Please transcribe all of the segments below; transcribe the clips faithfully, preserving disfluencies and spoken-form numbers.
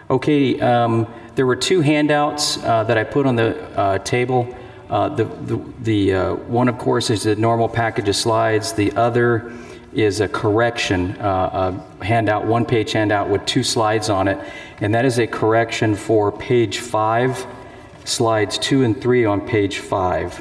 Okay, um, there were two handouts uh, that I put on the uh, table. Uh, the the, the uh, one, of course, is the normal package of slides. The other is a correction, uh, a handout, one-page handout with two slides on it, and that is a correction for page five, slides two and three on page five.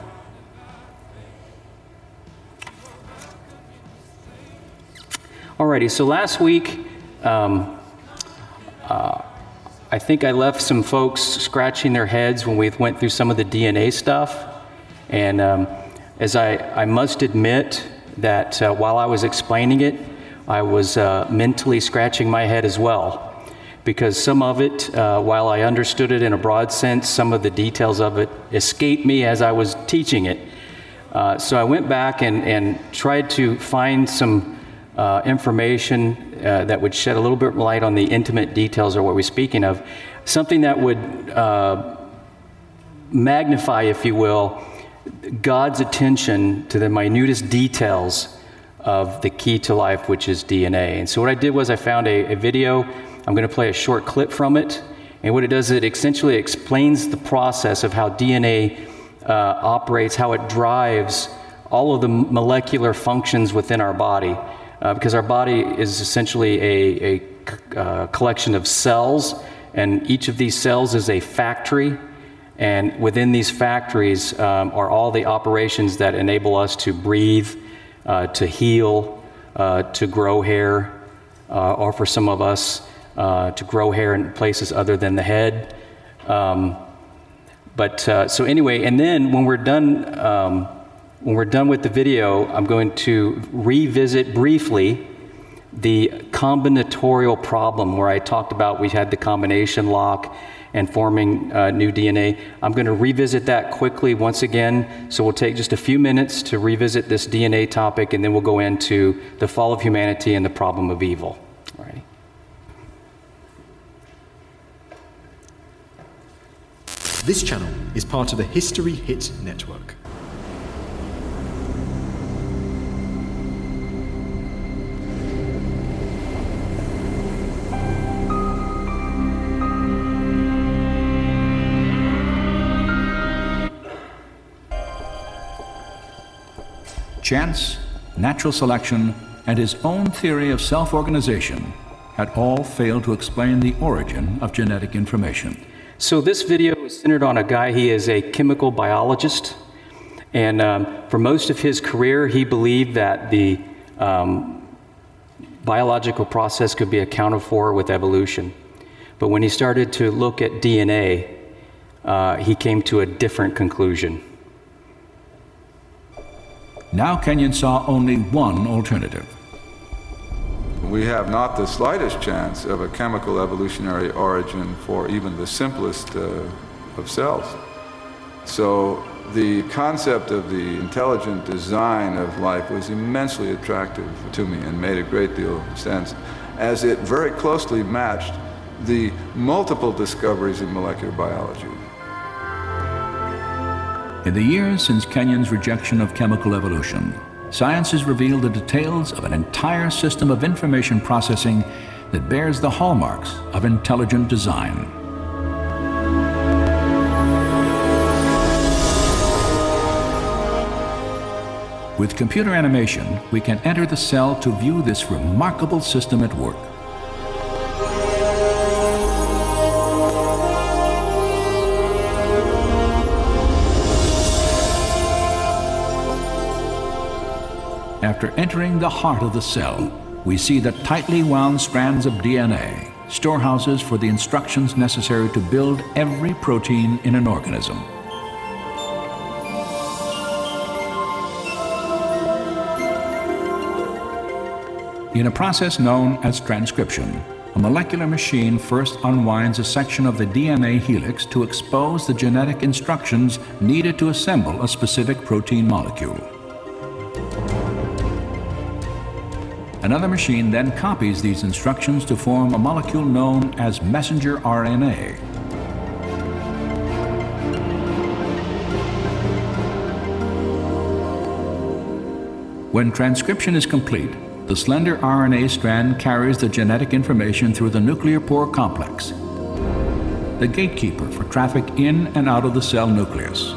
Alrighty, so last week, um, uh, I think I left some folks scratching their heads when we went through some of the D N A stuff, and um, as I, I must admit that uh, while I was explaining it, I was uh, mentally scratching my head as well, because some of it, uh, while I understood it in a broad sense, some of the details of it escaped me as I was teaching it. Uh, so I went back and, and tried to find some uh, information uh, that would shed a little bit light on the intimate details of what we're speaking of, something that would uh, magnify, if you will, God's attention to the minutest details of the key to life, which is D N A. And so what I did was I found a, a video. I'm going to play a short clip from it. And what it does, it essentially explains the process of how D N A uh, operates, how it drives all of the molecular functions within our body. Uh, because our body is essentially a, a uh, collection of cells, and each of these cells is a factory. And within these factories um, are all the operations that enable us to breathe, uh, to heal, uh, to grow hair, uh, or for some of us, uh, to grow hair in places other than the head. Um, but uh, so anyway, and then when we're done, um, when we're done with the video, I'm going to revisit briefly the combinatorial problem where I talked about we had the combination lock and forming uh, new D N A. I'm going to revisit that quickly once again. So we'll take just a few minutes to revisit this D N A topic, and then we'll go into the fall of humanity and the problem of evil. All right. This channel is part of the History Hit Network. Chance, natural selection, and his own theory of self-organization had all failed to explain the origin of genetic information. So this video is centered on a guy. He is a chemical biologist, and um, for most of his career, he believed that the um, biological process could be accounted for with evolution. But when he started to look at D N A, uh, he came to a different conclusion. Now Kenyon saw only one alternative. We have not the slightest chance of a chemical evolutionary origin for even the simplest uh, of cells. So the concept of the intelligent design of life was immensely attractive to me and made a great deal of sense, as it very closely matched the multiple discoveries in molecular biology. In the years since Kenyon's rejection of chemical evolution, science has revealed the details of an entire system of information processing that bears the hallmarks of intelligent design. With computer animation, we can enter the cell to view this remarkable system at work. After entering the heart of the cell, we see the tightly wound strands of D N A, storehouses for the instructions necessary to build every protein in an organism. In a process known as transcription, a molecular machine first unwinds a section of the D N A helix to expose the genetic instructions needed to assemble a specific protein molecule. Another machine then copies these instructions to form a molecule known as messenger R N A. When transcription is complete, the slender R N A strand carries the genetic information through the nuclear pore complex. the gatekeeper for traffic in and out of the cell nucleus.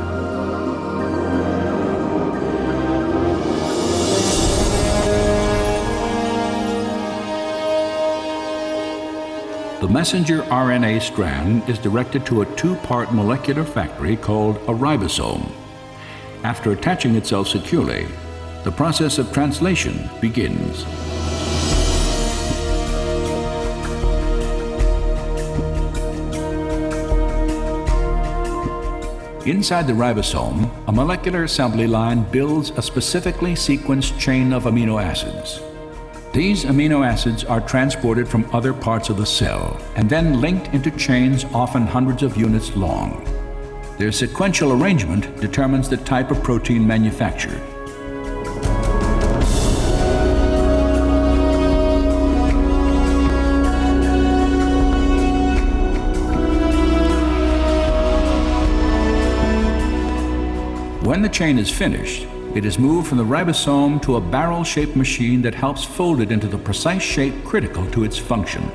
The messenger R N A strand is directed to a two-part molecular factory called a ribosome. After attaching itself securely, the process of translation begins. Inside the ribosome, a molecular assembly line builds a specifically sequenced chain of amino acids. These amino acids are transported from other parts of the cell and then linked into chains often hundreds of units long. Their sequential arrangement determines the type of protein manufactured. When the chain is finished, it is moved from the ribosome to a barrel-shaped machine that helps fold it into the precise shape critical to its function.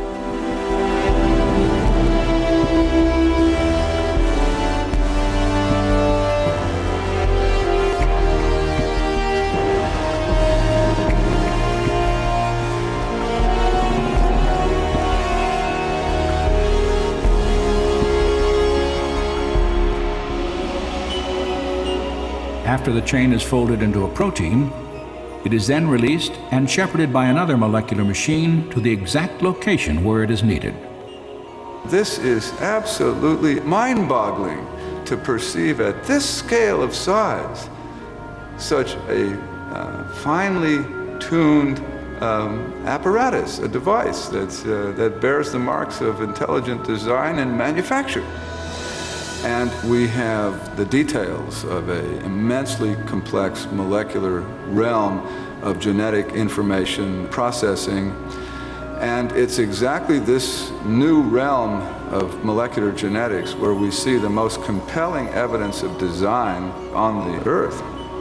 After the chain is folded into a protein, it is then released and shepherded by another molecular machine to the exact location where it is needed. This is absolutely mind-boggling to perceive at this scale of size such a uh, finely tuned um, apparatus, a device that's, uh, that bears the marks of intelligent design and manufacture. And we have the details of an immensely complex molecular realm of genetic information processing. And it's exactly this new realm of molecular genetics where we see the most compelling evidence of design on the Earth.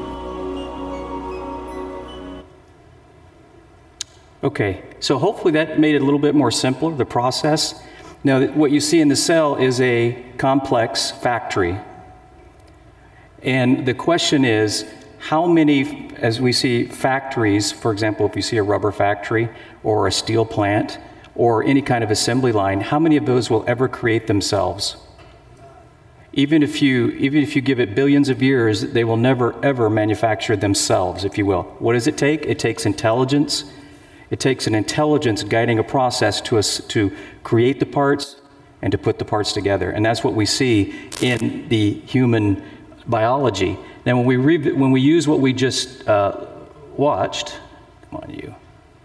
Okay, so hopefully that made it a little bit more simpler, the process. Now, what you see in the cell is a complex factory. And the question is, how many, as we see factories, for example, if you see a rubber factory or a steel plant or any kind of assembly line, how many of those will ever create themselves? Even if you, even if you give it billions of years, they will never, ever manufacture themselves, if you will. What does it take? It takes intelligence. It takes an intelligence guiding a process to us to create the parts and to put the parts together. And that's what we see in the human biology. Now, when we, re- when we use what we just uh, watched, come on you,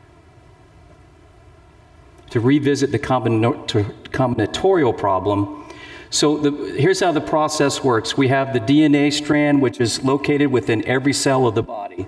to revisit the combina- to combinatorial problem, so the, here's how the process works. We have the D N A strand, which is located within every cell of the body.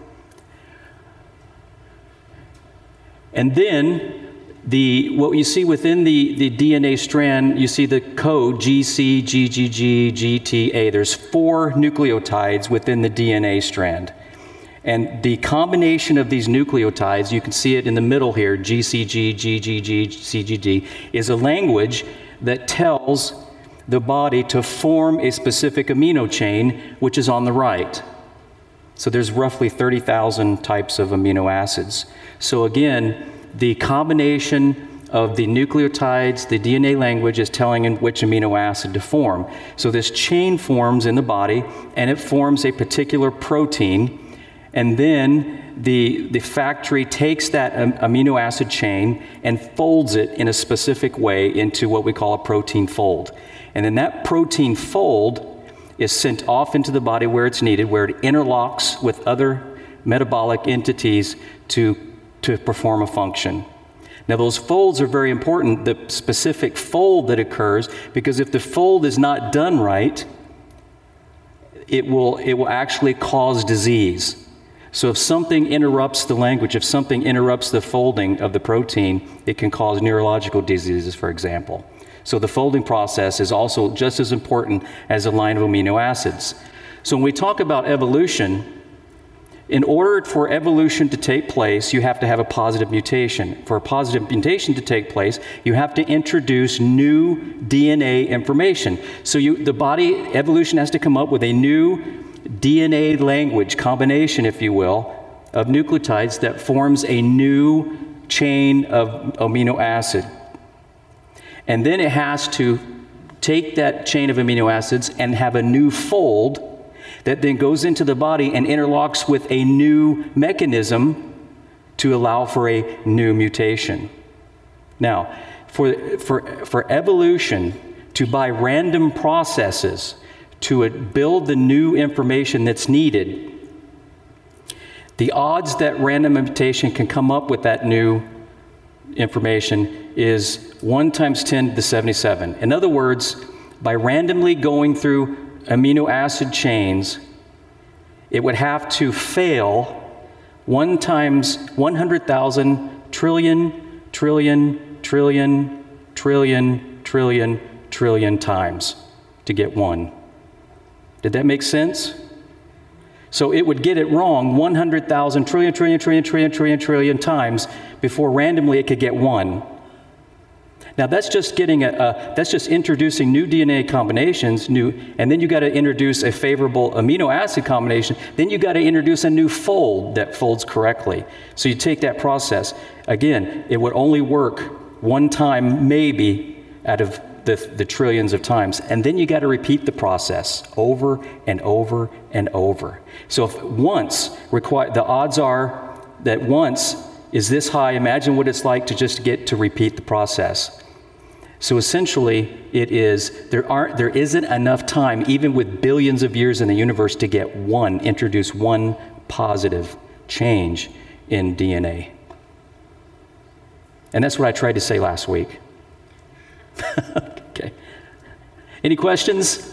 And then the what you see within the, the D N A strand, you see the code G C, G G G, G T A. There's four nucleotides within the D N A strand. And the combination of these nucleotides, you can see it in the middle here, G C G, G G G, C G G, is a language that tells the body to form a specific amino chain, which is on the right. So there's roughly thirty thousand types of amino acids. So again, the combination of the nucleotides, the D N A language is telling in which amino acid to form. So this chain forms in the body, and it forms a particular protein, and then the, the factory takes that um, amino acid chain and folds it in a specific way into what we call a protein fold. And then that protein fold is sent off into the body where it's needed, where it interlocks with other metabolic entities to, to perform a function. Now, those folds are very important, the specific fold that occurs, because if the fold is not done right, it will, it will actually cause disease. So if something interrupts the language, if something interrupts the folding of the protein, it can cause neurological diseases, for example. So the folding process is also just as important as a line of amino acids. So when we talk about evolution, In order for evolution to take place, you have to have a positive mutation. For a positive mutation to take place, you have to introduce new D N A information. So you, the body, evolution has to come up with a new D N A language combination, if you will, of nucleotides that forms a new chain of amino acid. And then it has to take that chain of amino acids and have a new fold that then goes into the body and interlocks with a new mechanism to allow for a new mutation. Now, for, for, for evolution to by random processes to build the new information that's needed, the odds that random mutation can come up with that new information is one times ten to the seventy-seven. In other words, by randomly going through amino acid chains, it would have to fail one times one hundred thousand trillion, trillion, trillion, trillion, trillion, trillion times to get one. Did that make sense? So it would get it wrong one hundred thousand trillion, trillion, trillion, trillion, trillion, trillion times before randomly it could get one. Now that's just getting a, a that's just introducing new D N A combinations, new, and then you got to introduce a favorable amino acid combination. Then you got to introduce a new fold that folds correctly. So you take that process. Again, it would only work one time, maybe, out of the, the trillions of times, and then you got to repeat the process over and over and over. So if once require, the odds are that once is this high. Imagine what it's like to just get to repeat the process. So essentially, it is there aren't there isn't enough time, even with billions of years in the universe, to get one introduce one positive change in D N A. And that's what I tried to say last week. Okay. Any questions?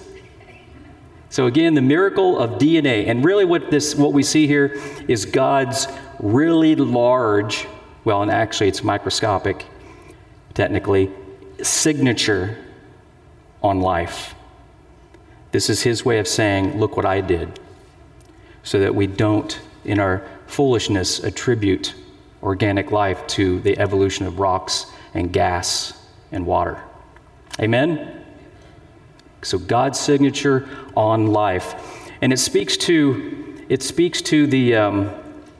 So again, the miracle of D N A, and really what this what we see here is God's really large, well, and actually it's microscopic, technically, signature on life. This is his way of saying, look what I did, so that we don't, in our foolishness, attribute organic life to the evolution of rocks and gas and water. Amen? So God's signature on life. And it speaks to, it speaks to the, um,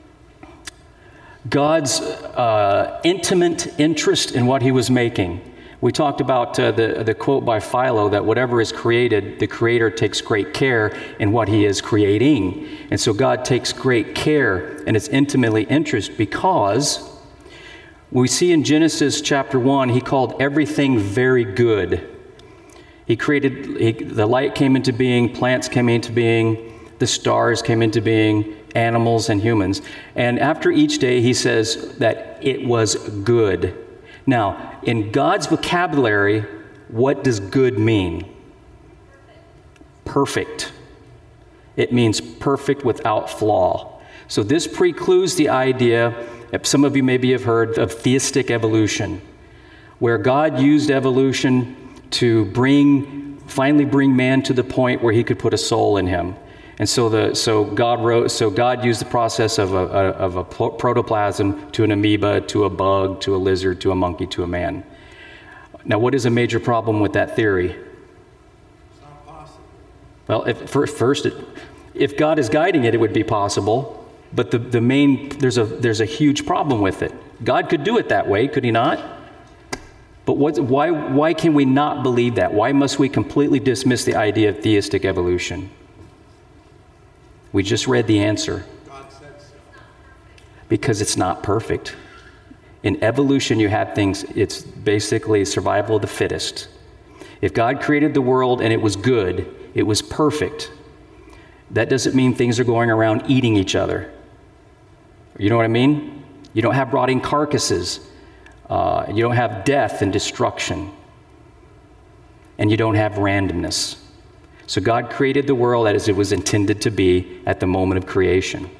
God's uh, intimate interest in what he was making. We talked about uh, the, the quote by Philo that whatever is created, the Creator takes great care in what he is creating. And so God takes great care and is intimately interested because we see in Genesis chapter one, he called everything very good. He created, he, the light came into being, plants came into being, the stars came into being, animals and humans. And after each day, he says that it was good. Now, in God's vocabulary, what does good mean? Perfect. It means perfect without flaw. So this precludes the idea, that some of you maybe have heard, of theistic evolution, where God used evolution to bring, finally bring man to the point where he could put a soul in him. And so the so God wrote so God used the process of a, a of a protoplasm to an amoeba, to a bug, to a lizard, to a monkey, to a man. Now, what is a major problem with that theory? It's not possible. Well, if, for, first, it, if God is guiding it, it would be possible. But the, the main there's a there's a huge problem with it. God could do it that way, could he not? But what, why why can we not believe that? Why must we completely dismiss the idea of theistic evolution? We just read the answer. God said so. Because it's not perfect. In evolution, you have things, it's basically survival of the fittest. If God created the world and it was good, it was perfect, that doesn't mean things are going around eating each other. You know what I mean? You don't have rotting carcasses. Uh, you don't have death and destruction. And you don't have randomness. So God created the world as it was intended to be at the moment of creation.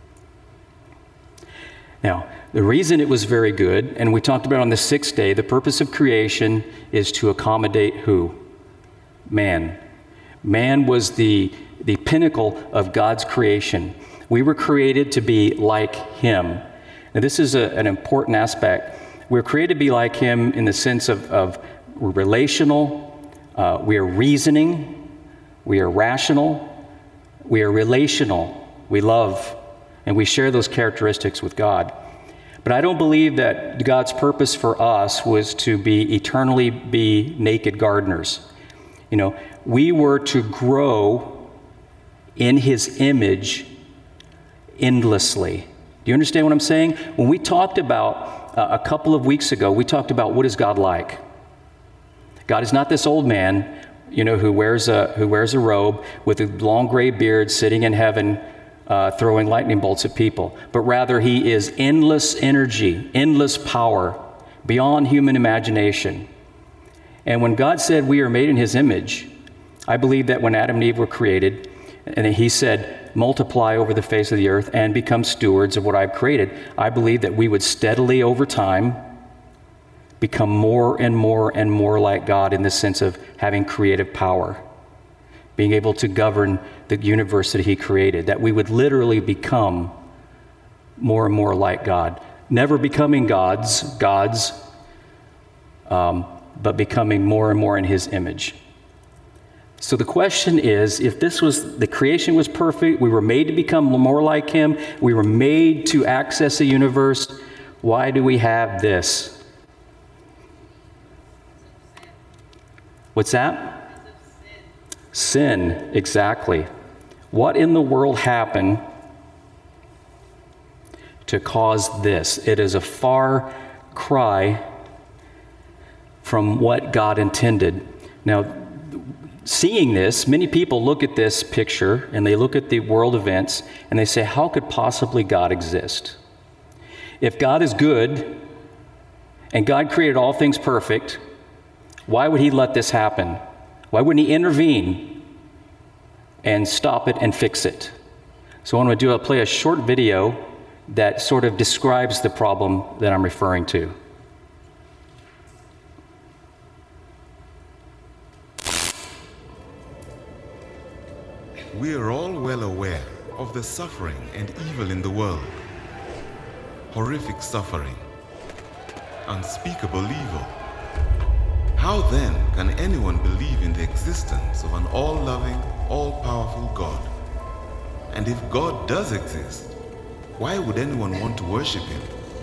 Now, the reason it was very good, and we talked about on the sixth day, the purpose of creation is to accommodate who? Man. Man was the, the pinnacle of God's creation. We were created to be like him. Now, this is a, an important aspect. We're created to be like him in the sense of, of we're relational, uh, we are reasoning, we are rational, we are relational, we love, and we share those characteristics with God. But I don't believe that God's purpose for us was to be eternally be naked gardeners. You know, we were to grow in his image endlessly. Do you understand what I'm saying? When we talked about, uh, a couple of weeks ago, we talked about what is God like? God is not this old man, you know, who wears a, who wears a robe with a long gray beard sitting in heaven, uh, throwing lightning bolts at people. But rather, he is endless energy, endless power, beyond human imagination. And when God said we are made in his image, I believe that when Adam and Eve were created, and he said, multiply over the face of the earth and become stewards of what I've created, I believe that we would steadily over time become more and more and more like God in the sense of having creative power, being able to govern the universe that he created, that we would literally become more and more like God. Never becoming gods, gods, um, but becoming more and more in his image. So the question is, if this was, the creation was perfect, we were made to become more like him, we were made to access the universe, why do we have this? What's that? Sin, exactly. What in the world happened to cause this? It is a far cry from what God intended. Now, seeing this, many people look at this picture and they look at the world events and they say, how could possibly God exist? If God is good and God created all things perfect, why would he let this happen? Why wouldn't he intervene and stop it and fix it? So what I'm going to do, I'll play a short video that sort of describes the problem that I'm referring to. We are all well aware of the suffering and evil in the world. Horrific suffering, unspeakable evil. How then can anyone believe in the existence of an all-loving, all-powerful God? And if God does exist, why would anyone want to worship him?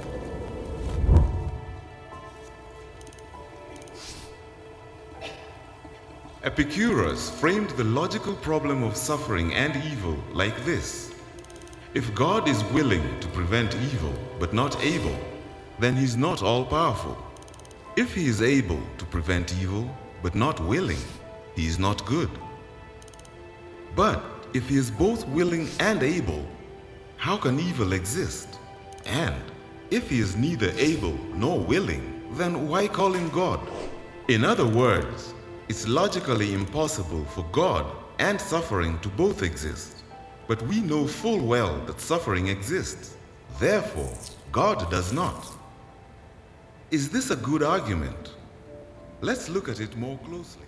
Epicurus framed the logical problem of suffering and evil like this. If God is willing to prevent evil but not able, then he's not all-powerful. If he is able to prevent evil but not willing, he is not good. But if he is both willing and able, how can evil exist? And if he is neither able nor willing, then why call him God? In other words, it's logically impossible for God and suffering to both exist. But we know full well that suffering exists. Therefore, God does not. Is this a good argument? Let's look at it more closely.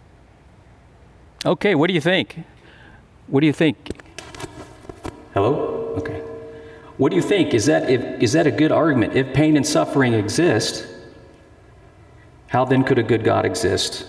Okay, what do you think? What do you think? Hello? Okay. What do you think? Is that, if, is that a good argument? If pain and suffering exist, how then could a good God exist?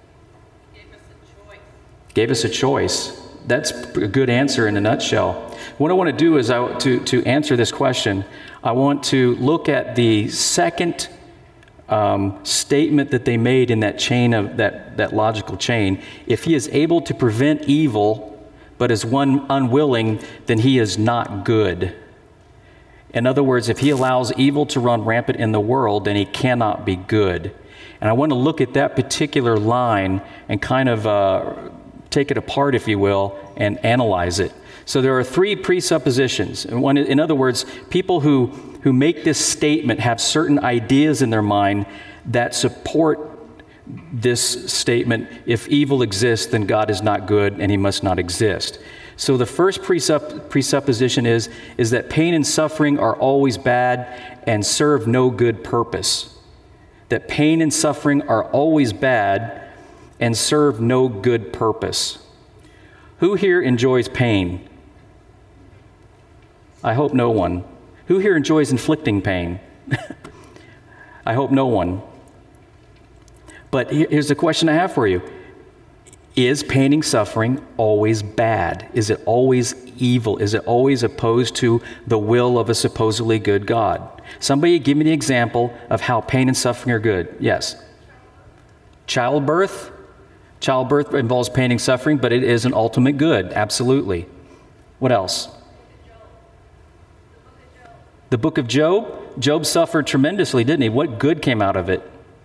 Gave us a choice. That's a good answer in a nutshell. What I want to do is I, to, to answer this question, I want to look at the second um, statement that they made in that chain of that, that logical chain. If he is able to prevent evil, but is one unwilling, then he is not good. In other words, if he allows evil to run rampant in the world, then he cannot be good. And I want to look at that particular line and kind of uh, take it apart, if you will, and analyze it. So there are three presuppositions. And one, in other words, people who, who make this statement have certain ideas in their mind that support this statement: if evil exists, then God is not good and he must not exist. So the first presupp- presupposition is, is that pain and suffering are always bad and serve no good purpose. That pain and suffering are always bad and serve no good purpose. Who here enjoys pain? I hope no one. Who here enjoys inflicting pain? I hope no one. But here's the question I have for you. Is pain and suffering always bad? Is it always evil? Is it always opposed to the will of a supposedly good God? Somebody give me the example of how pain and suffering are good. Yes. Childbirth. Childbirth involves pain and suffering, but it is an ultimate good. Absolutely. What else? The book of Job. Job suffered tremendously, didn't he? What good came out of it?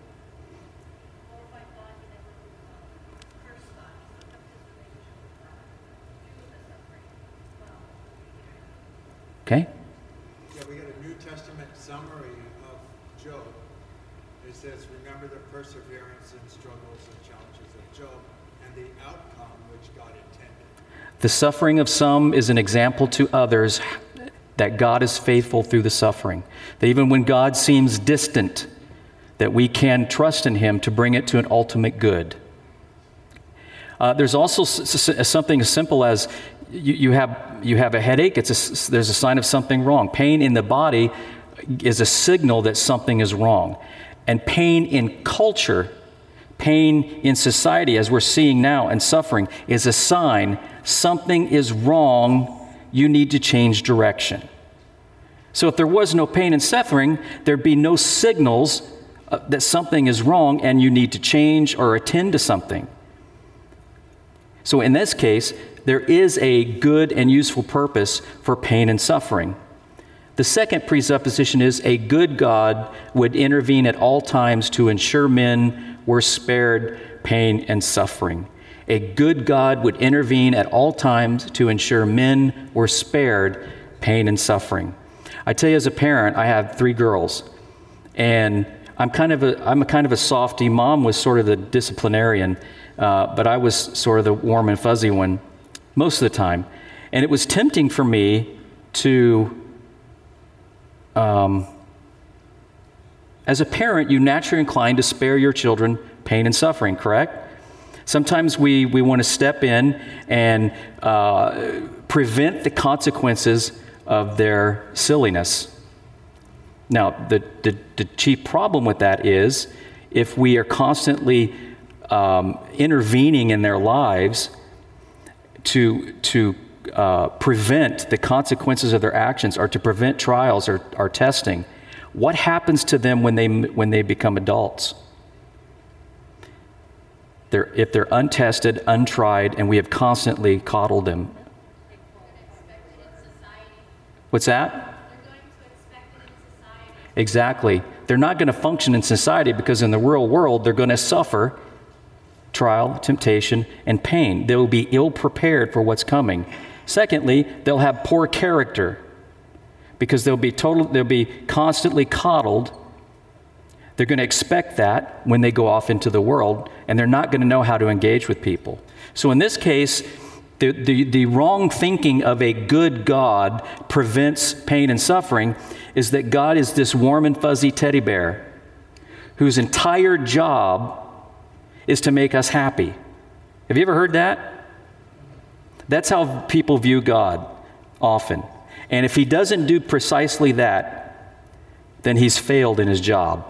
Okay. Yeah, we got a New Testament summary of Job. It says, remember the perseverance and struggles and challenges of Job and the outcome which God intended. The suffering of some is an example to others that God is faithful through the suffering. That even when God seems distant, that we can trust in Him to bring it to an ultimate good. Uh, there's also s- s- something as simple as you, you have you have a headache. It's a, there's a sign of something wrong. Pain in the body is a signal that something is wrong. And pain in culture, pain in society, as we're seeing now, and suffering, is a sign something is wrong. You need to change direction. So if there was no pain and suffering, there'd be no signals uh, that something is wrong and you need to change or attend to something. So in this case, there is a good and useful purpose for pain and suffering. The second presupposition is a good God would intervene at all times to ensure men were spared pain and suffering. A good God would intervene at all times to ensure men were spared pain and suffering. I tell you, as a parent, I have three girls, and I'm kind of a I'm a kind of a softy. Mom was sort of the disciplinarian, uh, but I was sort of the warm and fuzzy one most of the time, and it was tempting for me to. Um, as a parent, you naturally inclined to spare your children pain and suffering, correct? Sometimes we, we want to step in and uh, prevent the consequences of their silliness. Now, the, the, the chief problem with that is if we are constantly um, intervening in their lives to, to uh, prevent the consequences of their actions or to prevent trials or, or testing, what happens to them when they, when they become adults? They're, if they're untested, untried, and we have constantly coddled them. What's that? They're going to expect it in society. Exactly. They're not going to function in society because in the real world, they're going to suffer trial, temptation, and pain. They will be ill prepared for what's coming. Secondly, they'll have poor character because they'll be total, they'll be constantly coddled. They're going to expect that when they go off into the world, and they're not going to know how to engage with people. So in this case, the, the, the wrong thinking of a good God prevents pain and suffering is that God is this warm and fuzzy teddy bear whose entire job is to make us happy. Have you ever heard that? That's how people view God often. And if he doesn't do precisely that, then he's failed in his job.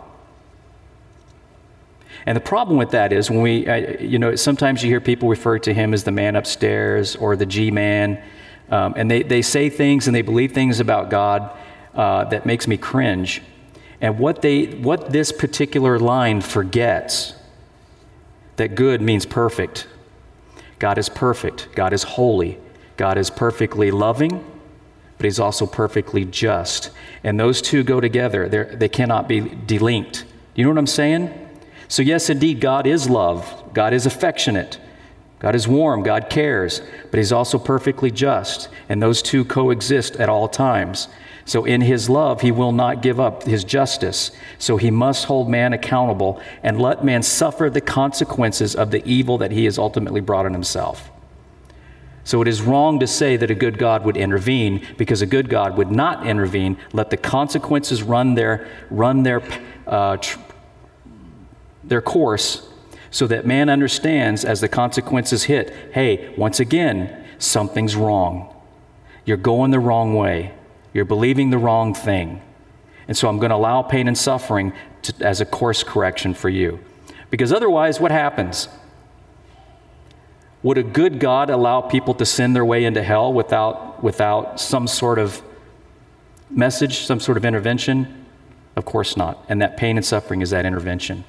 And the problem with that is when we, uh, you know, sometimes you hear people refer to him as the man upstairs or the G-man, um, and they, they say things and they believe things about God uh, that makes me cringe. And what they, what this particular line forgets, that good means perfect. God is perfect. God is holy. God is perfectly loving, but he's also perfectly just. And those two go together. They're, they cannot be delinked. You know what I'm saying? So yes, indeed, God is love. God is affectionate. God is warm. God cares. But he's also perfectly just. And those two coexist at all times. So in his love, he will not give up his justice. So he must hold man accountable and let man suffer the consequences of the evil that he has ultimately brought on himself. So it is wrong to say that a good God would intervene, because a good God would not intervene, let the consequences run their, run their, uh, tr- their course, so that man understands as the consequences hit, hey, once again, something's wrong. You're going the wrong way. You're believing the wrong thing. And so I'm going to allow pain and suffering to, as a course correction for you. Because otherwise, what happens? Would a good God allow people to sin their way into hell without, without some sort of message, some sort of intervention? Of course not. And that pain and suffering is that intervention.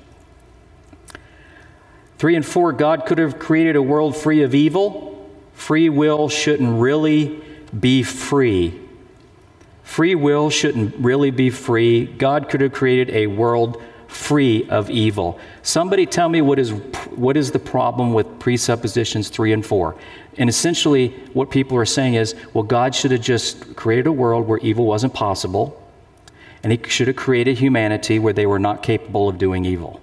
Three and four, God could have created a world free of evil. Free will shouldn't really be free. Free will shouldn't really be free. God could have created a world free of evil. Somebody tell me what is what is the problem with presuppositions three and four? And essentially what people are saying is, well, God should have just created a world where evil wasn't possible, and he should have created humanity where they were not capable of doing evil.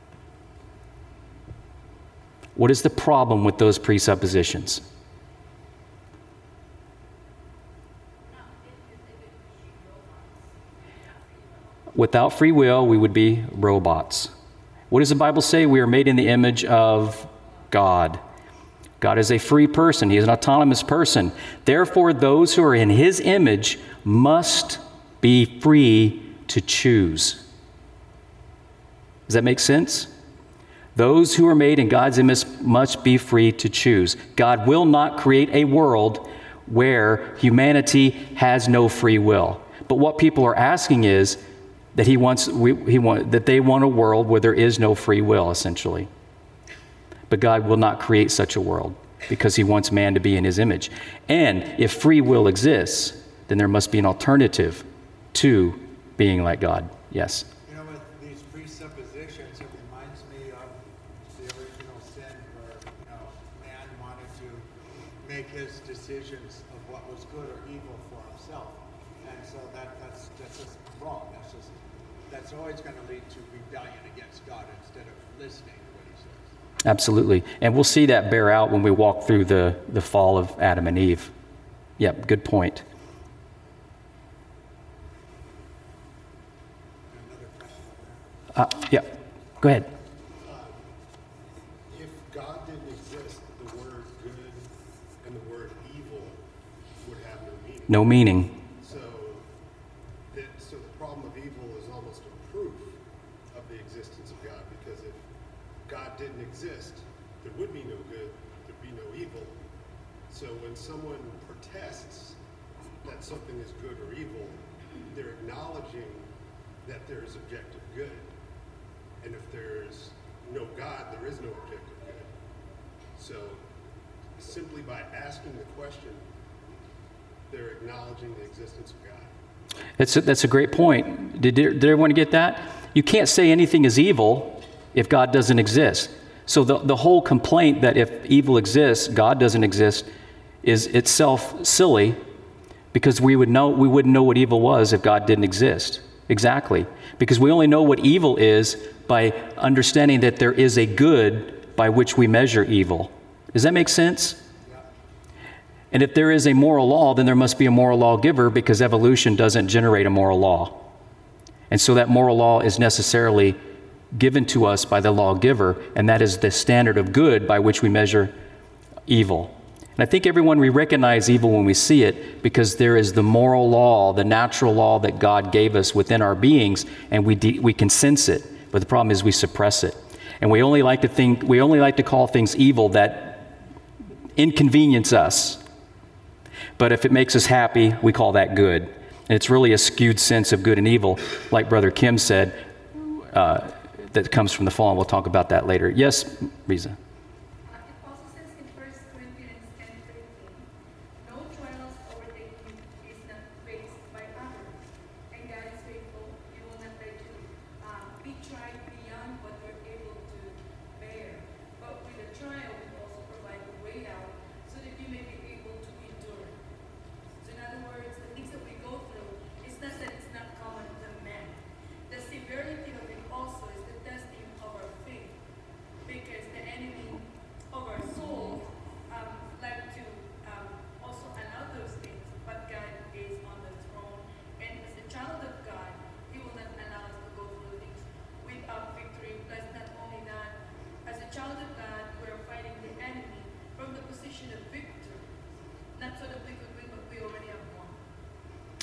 What is the problem with those presuppositions? Without free will, we would be robots. What does the Bible say? We are made in the image of God. God is a free person. He is an autonomous person. Therefore, those who are in his image must be free to choose. Does that make sense? Those who are made in God's image must be free to choose. God will not create a world where humanity has no free will. But what people are asking is, that he wants, we, he want, that they want a world where there is no free will, essentially. But God will not create such a world because he wants man to be in his image. And if free will exists, then there must be an alternative to being like God. Yes? You know, with these presuppositions, it reminds me of the original sin where, you know, man wanted to make his decisions of what was good or evil for himself. And so that, that's, that's just wrong. That's just That's always going to lead to rebellion against God instead of listening to what he says. Absolutely. And we'll see that bear out when we walk through the, the fall of Adam and Eve. Yep, good point. Another question on that. Uh, yeah, go ahead. If God didn't exist, the word good and the word evil would have no meaning. No meaning. So, that, so the problem of evil is almost a proof of the existence of God, because if God didn't exist, there would be no good, there'd be no evil. So when someone protests that something is good or evil, they're acknowledging that there is objective good. And if there's no God, there is no objective good. So simply by asking the question, they're acknowledging the existence of God. That's a, that's a great point. Did, did everyone get that? You can't say anything is evil if God doesn't exist. So the, the whole complaint that if evil exists, God doesn't exist, is itself silly, because we would know we wouldn't know what evil was if God didn't exist. Exactly. Because we only know what evil is by understanding that there is a good by which we measure evil. Does that make sense? And if there is a moral law, then there must be a moral lawgiver, because evolution doesn't generate a moral law. And so that moral law is necessarily given to us by the lawgiver, and that is the standard of good by which we measure evil. And I think everyone, we recognize evil when we see it, because there is the moral law, the natural law that God gave us within our beings, and we de- we can sense it. But the problem is we suppress it. And we only like to think, we only like to call things evil that inconvenience us. But if it makes us happy, we call that good. And it's really a skewed sense of good and evil, like Brother Kim said, uh, that comes from the fall. And we'll talk about that later. Yes, Riza? It also says in First Corinthians ten thirteen, no trials overtaking is not faced by others, and God is faithful. He will not let you um, be tried beyond what you're able to bear. But with the trial, we also provide a way out so that you may be able to endure. So in other words, the things that we go through, it's not that it's not common to men. The severity of it also is the testing of our faith, because the enemy of our soul um, like to um, also allow those things, but God is on the throne, and as a child of God, He will not allow us to go through things without victory. Plus, not only that, as a child of God, we're fighting the enemy from the position of victory, not so that we could win, but we already have won.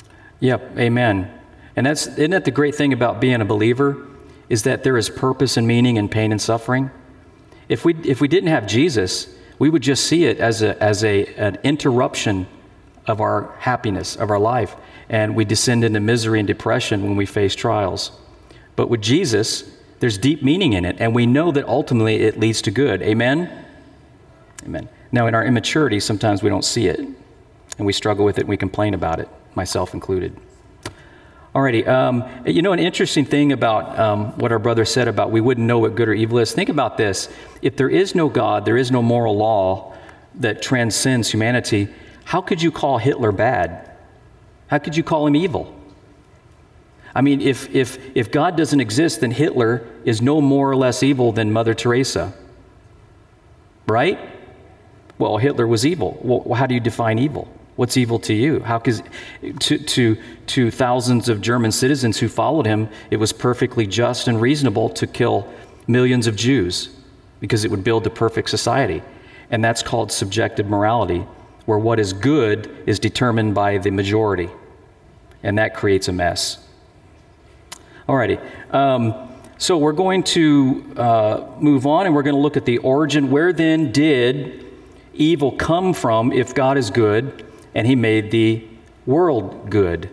Yep, amen. And that's, isn't that the great thing about being a believer, is that there is purpose and meaning in pain and suffering? If we, if we didn't have Jesus, we would just see it as a, as a, an interruption of our happiness, of our life, and we descend into misery and depression when we face trials. But with Jesus, there's deep meaning in it, and we know that ultimately it leads to good. Amen? Amen. Now, in our immaturity, sometimes we don't see it, and we struggle with it, and we complain about it, myself included. Alrighty, um, you know, an interesting thing about um, what our brother said about we wouldn't know what good or evil is. Think about this. If there is no God, there is no moral law that transcends humanity, how could you call Hitler bad? How could you call him evil? I mean, if, if, if God doesn't exist, then Hitler is no more or less evil than Mother Teresa. Right? Well, Hitler was evil. Well, how do you define evil? What's evil to you? How cause to, to, to thousands of German citizens who followed him, it was perfectly just and reasonable to kill millions of Jews because it would build the perfect society. And that's called subjective morality, where what is good is determined by the majority. And that creates a mess. Alrighty. Um, so we're going to uh, move on, and we're going to look at the origin. Where then did evil come from if God is good and he made the world good?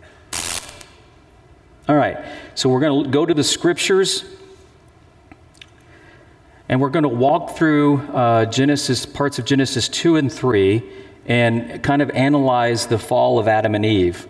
All right, so we're going to go to the scriptures, and we're going to walk through uh, Genesis, parts of Genesis two and three, and kind of analyze the fall of Adam and Eve.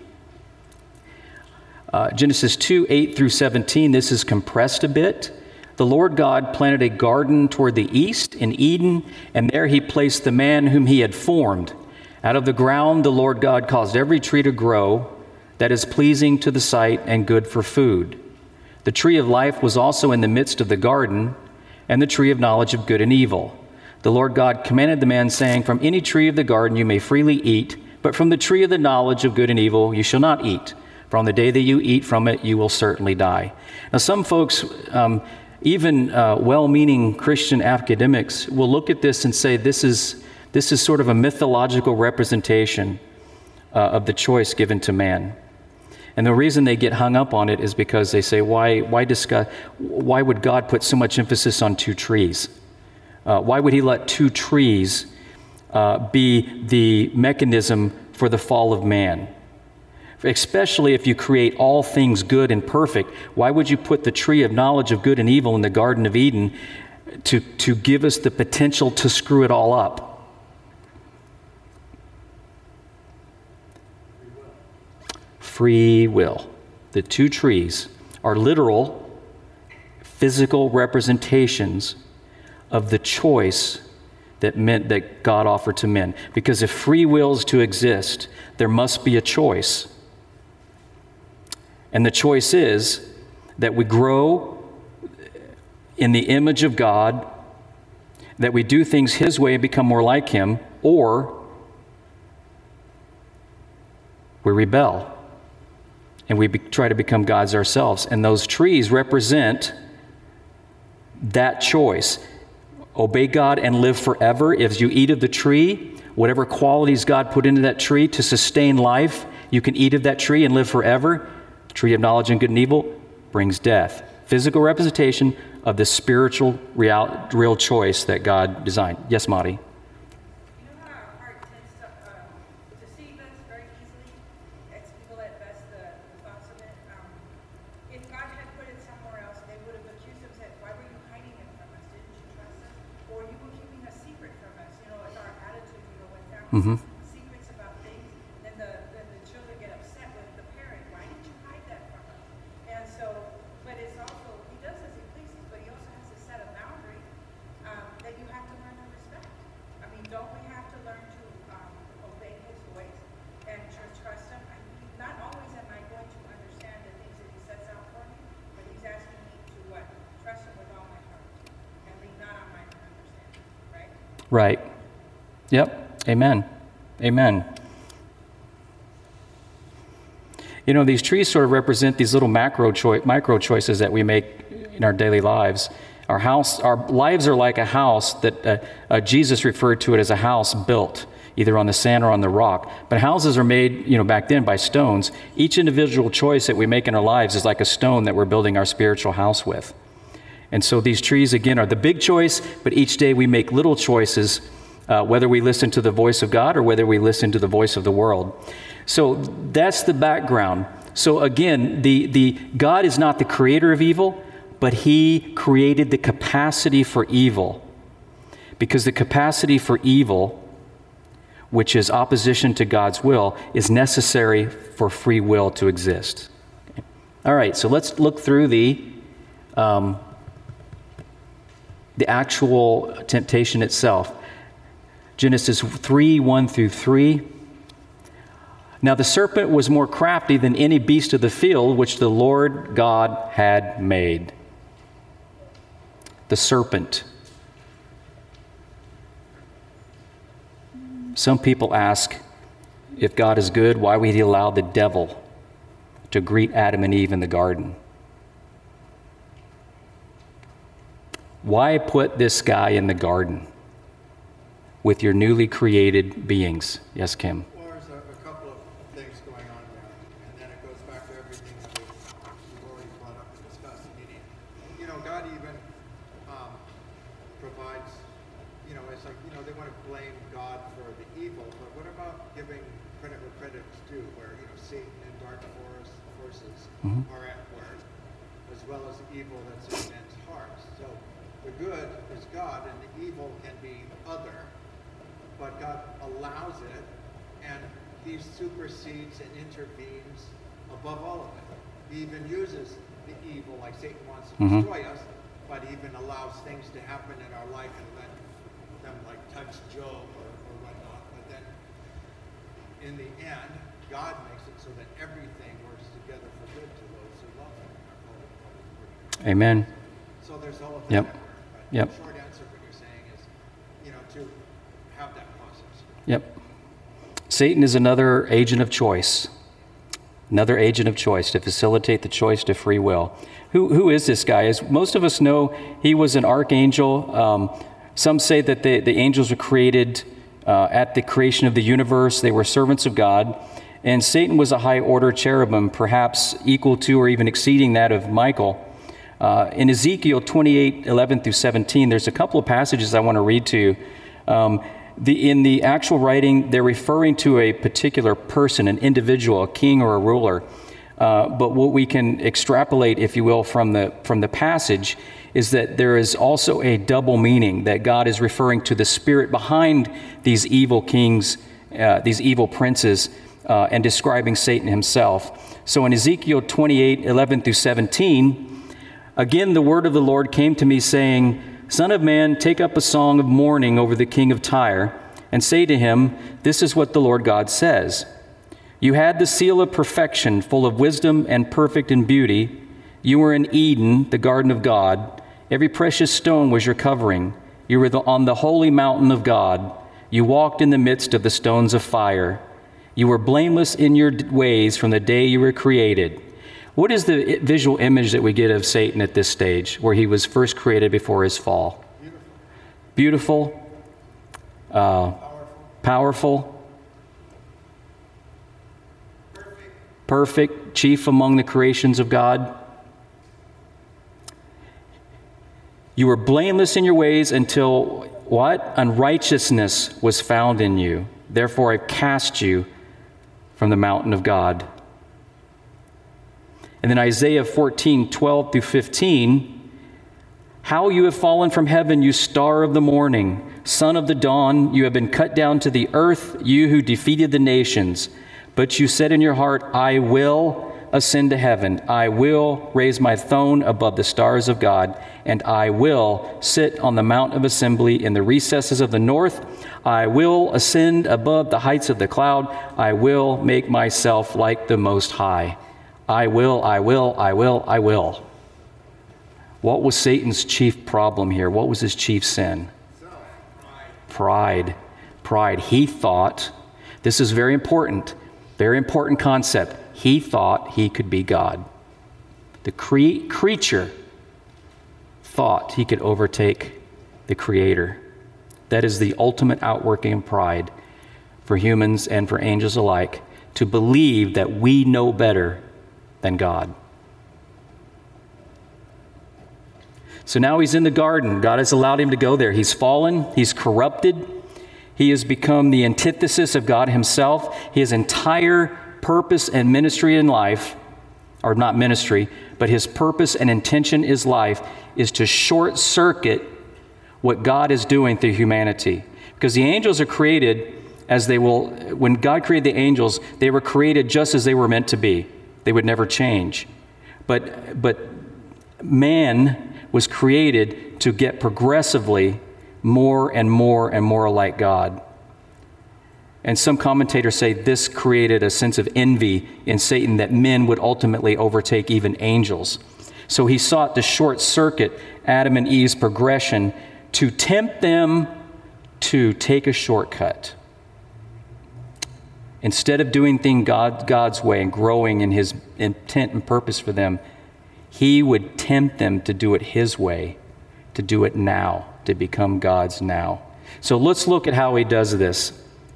Uh, Genesis two, eight through seventeen, this is compressed a bit. The Lord God planted a garden toward the east in Eden, and there he placed the man whom he had formed. Out of the ground the Lord God caused every tree to grow that is pleasing to the sight and good for food. The tree of life was also in the midst of the garden, and the tree of knowledge of good and evil. The Lord God commanded the man, saying, from any tree of the garden you may freely eat, but from the tree of the knowledge of good and evil you shall not eat. For on the day that you eat from it, you will certainly die. Now, some folks, um, even uh, well-meaning Christian academics, will look at this and say this is this is sort of a mythological representation uh, of the choice given to man. And the reason they get hung up on it is because they say, why why discuss? Why would God put so much emphasis on two trees? Uh, why would he let two trees uh, be the mechanism for the fall of man? Especially if you create all things good and perfect, why would you put the tree of knowledge of good and evil in the Garden of Eden to, to give us the potential to screw it all up? Free will. The two trees are literal, physical representations of the choice that meant that God offered to men. Because if free will is to exist, there must be a choice. And the choice is that we grow in the image of God, that we do things his way and become more like him, or we rebel and we be, try to become gods ourselves. And those trees represent that choice. Obey God and live forever. If you eat of the tree, whatever qualities God put into that tree to sustain life, you can eat of that tree and live forever. The tree of knowledge and good and evil brings death. Physical representation of the spiritual real, real choice that God designed. Yes, Marty? You know how our heart tends to uh, deceive us very easily? It's people at best the, the thoughts of it. Um, if God had put it somewhere else, they would have accused him and said, why were you hiding it from us? Didn't you trust us? Or you were keeping a secret from us. You know, it's our attitude, you know, when families Mm-hmm. secrets about things, then the, then the children get upset with the parent. Why didn't you hide that from us? And so, but it's also, he does as he pleases, but he also has to set a boundary um, that you have to learn to respect. I mean, don't we have to learn to um, obey his voice and to trust him? I mean, not always am I going to understand the things that he sets out for me, but he's asking me to what? Trust him with all my heart and lean not on my own understanding, right? Right. Yep. Amen. Amen. You know, these trees sort of represent these little macro choi- micro choices that we make in our daily lives. Our house, our lives are like a house that uh, uh, Jesus referred to it as a house built. either on the sand or on the rock. But houses are made, you know, back then by stones. Each individual choice that we make in our lives is like a stone that we're building our spiritual house with. And so these trees, again, are the big choice, but each day we make little choices, uh, whether we listen to the voice of God or whether we listen to the voice of the world. So that's the background. So again, the, the God is not the creator of evil, but he created the capacity for evil. Because the capacity for evil, which is opposition to God's will, is necessary for free will to exist. Okay. All right, so let's look through the um, the actual temptation itself. Genesis three, one through three. Now the serpent was more crafty than any beast of the field which the Lord God had made. The serpent. Some people ask, if God is good, why would he allow the devil to greet Adam and Eve in the garden? Why put this guy in the garden with your newly created beings? Yes, Kim? Well, there's a, a couple of things going on there, and then it goes back to everything that we've, we've already brought up and discussed. Meaning, you know, God even um, provides, you know, it's like, you know, they want to blame God for the evil, but what about giving credit where credit is due, where, you know, Satan and dark force, forces Mhm. are at work, as well as the evil that's in men's hearts. So the good is God, and the evil can be other, but God allows it, and he supersedes and intervenes above all of it. He even uses the evil, like Satan wants to Mhm. destroy us, but even allows things to happen in our life and let them like touch Job or, or whatnot. But then in the end, God makes it so that everything works together for good to those who love him and are called according to his purpose. Amen. So there's all of that. Yep. at work. But Yep. the short answer what you're saying is, you know, to have that process. Yep. Satan is another agent of choice. Another agent of choice to facilitate the choice to free will. Who, who is this guy? As most of us know, he was an archangel. Um, some say that the, the angels were created uh, at the creation of the universe. They were servants of God. And Satan was a high order cherubim, perhaps equal to or even exceeding that of Michael. Uh, in Ezekiel twenty-eight, eleven through seventeen, there's a couple of passages I want to read to you. Um, the, in the actual writing, they're referring to a particular person, an individual, a king or a ruler. Uh, but what we can extrapolate, if you will, from the from the passage is that there is also a double meaning, that God is referring to the spirit behind these evil kings, uh, these evil princes, uh, and describing Satan himself. So in Ezekiel twenty-eight, eleven through seventeen, again, the word of the Lord came to me, saying, Son of man, take up a song of mourning over the king of Tyre, and say to him, This is what the Lord God says. You had the seal of perfection, full of wisdom and perfect in beauty. You were in Eden, the garden of God. Every precious stone was your covering. You were the, on the holy mountain of God. You walked in the midst of the stones of fire. You were blameless in your ways from the day you were created. What is the visual image that we get of Satan at this stage, where he was first created before his fall? Beautiful. Beautiful. Uh, powerful. Powerful. Perfect. Perfect. Chief among the creations of God. You were blameless in your ways until what? Unrighteousness was found in you. Therefore I cast you from the mountain of God. And then Isaiah fourteen, twelve through fifteen, how you have fallen from heaven, you star of the morning, son of the dawn, you have been cut down to the earth, you who defeated the nations. But you said in your heart, I will ascend to heaven. I will raise my throne above the stars of God, and I will sit on the mount of assembly in the recesses of the north. I will ascend above the heights of the cloud. I will make myself like the Most High. I will, I will, I will, I will. What was Satan's chief problem here? What was his chief sin? Pride. Pride. He thought, this is very important, very important concept. He thought he could be God. The cre- creature thought he could overtake the Creator. That is the ultimate outworking of pride. for humans and for angels alike to believe that we know better than God. So now he's in the garden. God has allowed him to go there. He's fallen. He's corrupted. He has become the antithesis of God himself. His entire purpose and ministry in life, or not ministry, but his purpose and intention in life is to short circuit what God is doing through humanity. Because the angels are created as they will, when God created the angels, they were created just as they were meant to be. They would never change. But, but man was created to get progressively more and more and more like God. And some commentators say this created a sense of envy in Satan that men would ultimately overtake even angels. So he sought to short circuit Adam and Eve's progression to tempt them to take a shortcut. Instead of doing things God, God's way and growing in his intent and purpose for them, he would tempt them to do it his way, to do it now, to become God's now. So let's look at how he does this.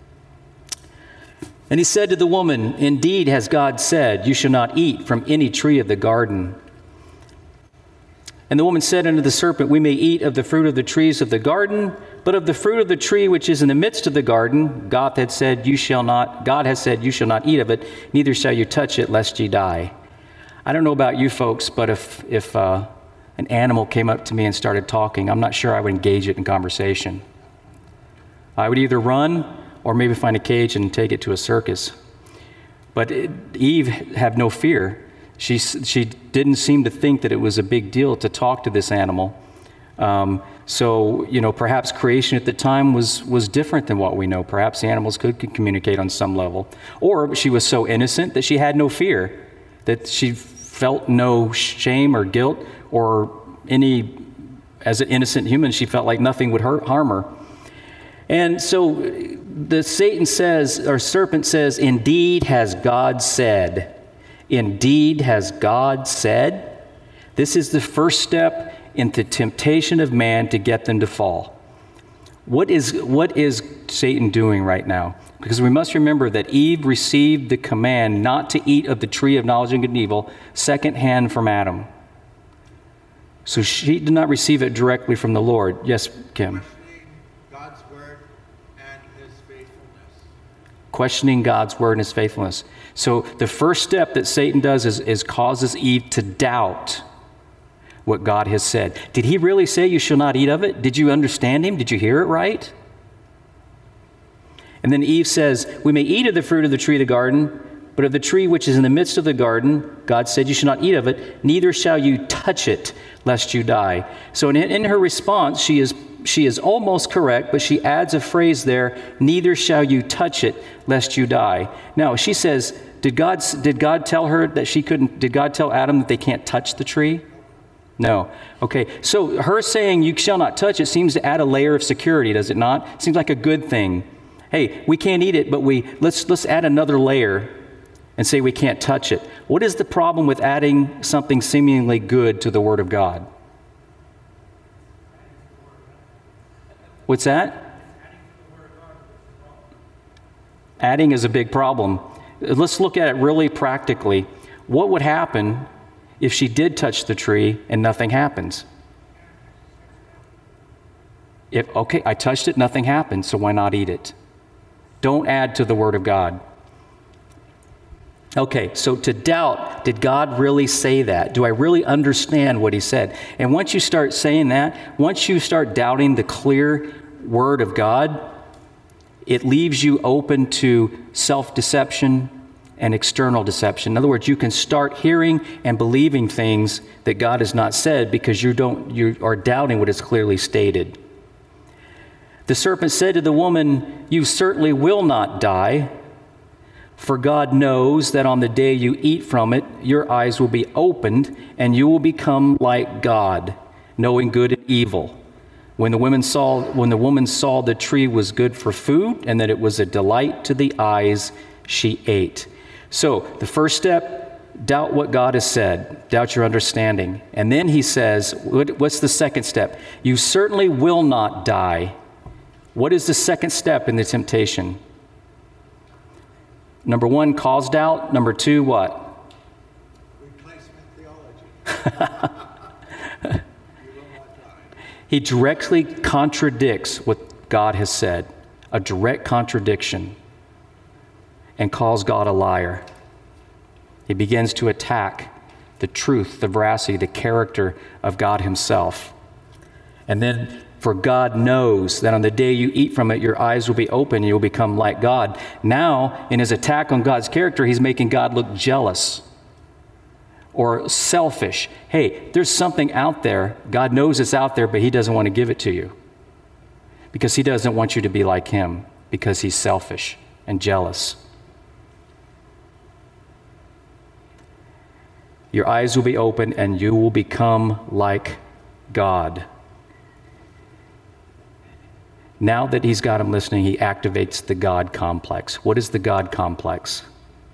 And he said to the woman, "Indeed has God said, you shall not eat from any tree of the garden." And the woman said unto the serpent, "We may eat of the fruit of the trees of the garden, but of the fruit of the tree which is in the midst of the garden, God had said, you shall not, God has said, you shall not eat of it, neither shall you touch it, lest ye die." I don't know about you folks, but if, if uh, an animal came up to me and started talking, I'm not sure I would engage it in conversation. I would either run or maybe find a cage and take it to a circus. But it, Eve had no fear. She, she didn't seem to think that it was a big deal to talk to this animal. Um, so, you know, perhaps creation at the time was, was different than what we know. Perhaps the animals could, could communicate on some level. Or she was so innocent that she had no fear, that she felt no shame or guilt or any, as an innocent human, she felt like nothing would hurt, harm her. And so the Satan says, or serpent says, "Indeed has God said." Indeed has God said. This is the first step in the temptation of man to get them to fall. What is, what is Satan doing right now? Because we must remember that Eve received the command not to eat of the tree of knowledge of good and evil secondhand from Adam. So she did not receive it directly from the Lord. Yes, Kim? God's word and his faithfulness. Questioning God's word and his faithfulness. So the first step that Satan does is, is causes Eve to doubt what God has said. Did he really say you shall not eat of it? Did you understand him? Did you hear it right? And then Eve says, "We may eat of the fruit of the tree of the garden, but of the tree which is in the midst of the garden, God said you shall not eat of it, neither shall you touch it, lest you die." So in, in her response, she is she is almost correct, but she adds a phrase there, "Neither shall you touch it, lest you die." Now, she says, did God, did God tell her that she couldn't, did God tell Adam that they can't touch the tree? No. Okay, so her saying you shall not touch it seems to add a layer of security, does it not? Seems like a good thing. Hey, we can't eat it, but we let's let's add another layer and say we can't touch it. What is the problem with adding something seemingly good to the Word of God? What's that? Adding is a big problem. Let's look at it really practically. What would happen if she did touch the tree and nothing happens? If, okay, I touched it, nothing happened, so why not eat it? Don't add to the Word of God. Okay, so to doubt, did God really say that? Do I really understand what he said? And once you start saying that, once you start doubting the clear Word of God, it leaves you open to self-deception and external deception. In other words, you can start hearing and believing things that God has not said because you don't you are doubting what is clearly stated. The serpent said to the woman, "You certainly will not die, for God knows that on the day you eat from it, your eyes will be opened, and you will become like God, knowing good and evil." When the woman saw, when the woman saw the tree was good for food, and that it was a delight to the eyes, she ate. So the first step, doubt what God has said, doubt your understanding. And then he says, what, what's the second step? You certainly will not die. What is the second step in the temptation? Number one, cause doubt. Number two, what? Replacement theology. You will not die. He directly contradicts what God has said, a direct contradiction, and calls God a liar. He begins to attack the truth, the veracity, the character of God himself. And then, for God knows that on the day you eat from it, your eyes will be open and you'll become like God. Now, in his attack on God's character, he's making God look jealous or selfish. Hey, there's something out there. God knows it's out there, but he doesn't want to give it to you because he doesn't want you to be like him, because he's selfish and jealous. Your eyes will be open and you will become like God. Now that he's got him listening, he activates the God complex. What is the God complex?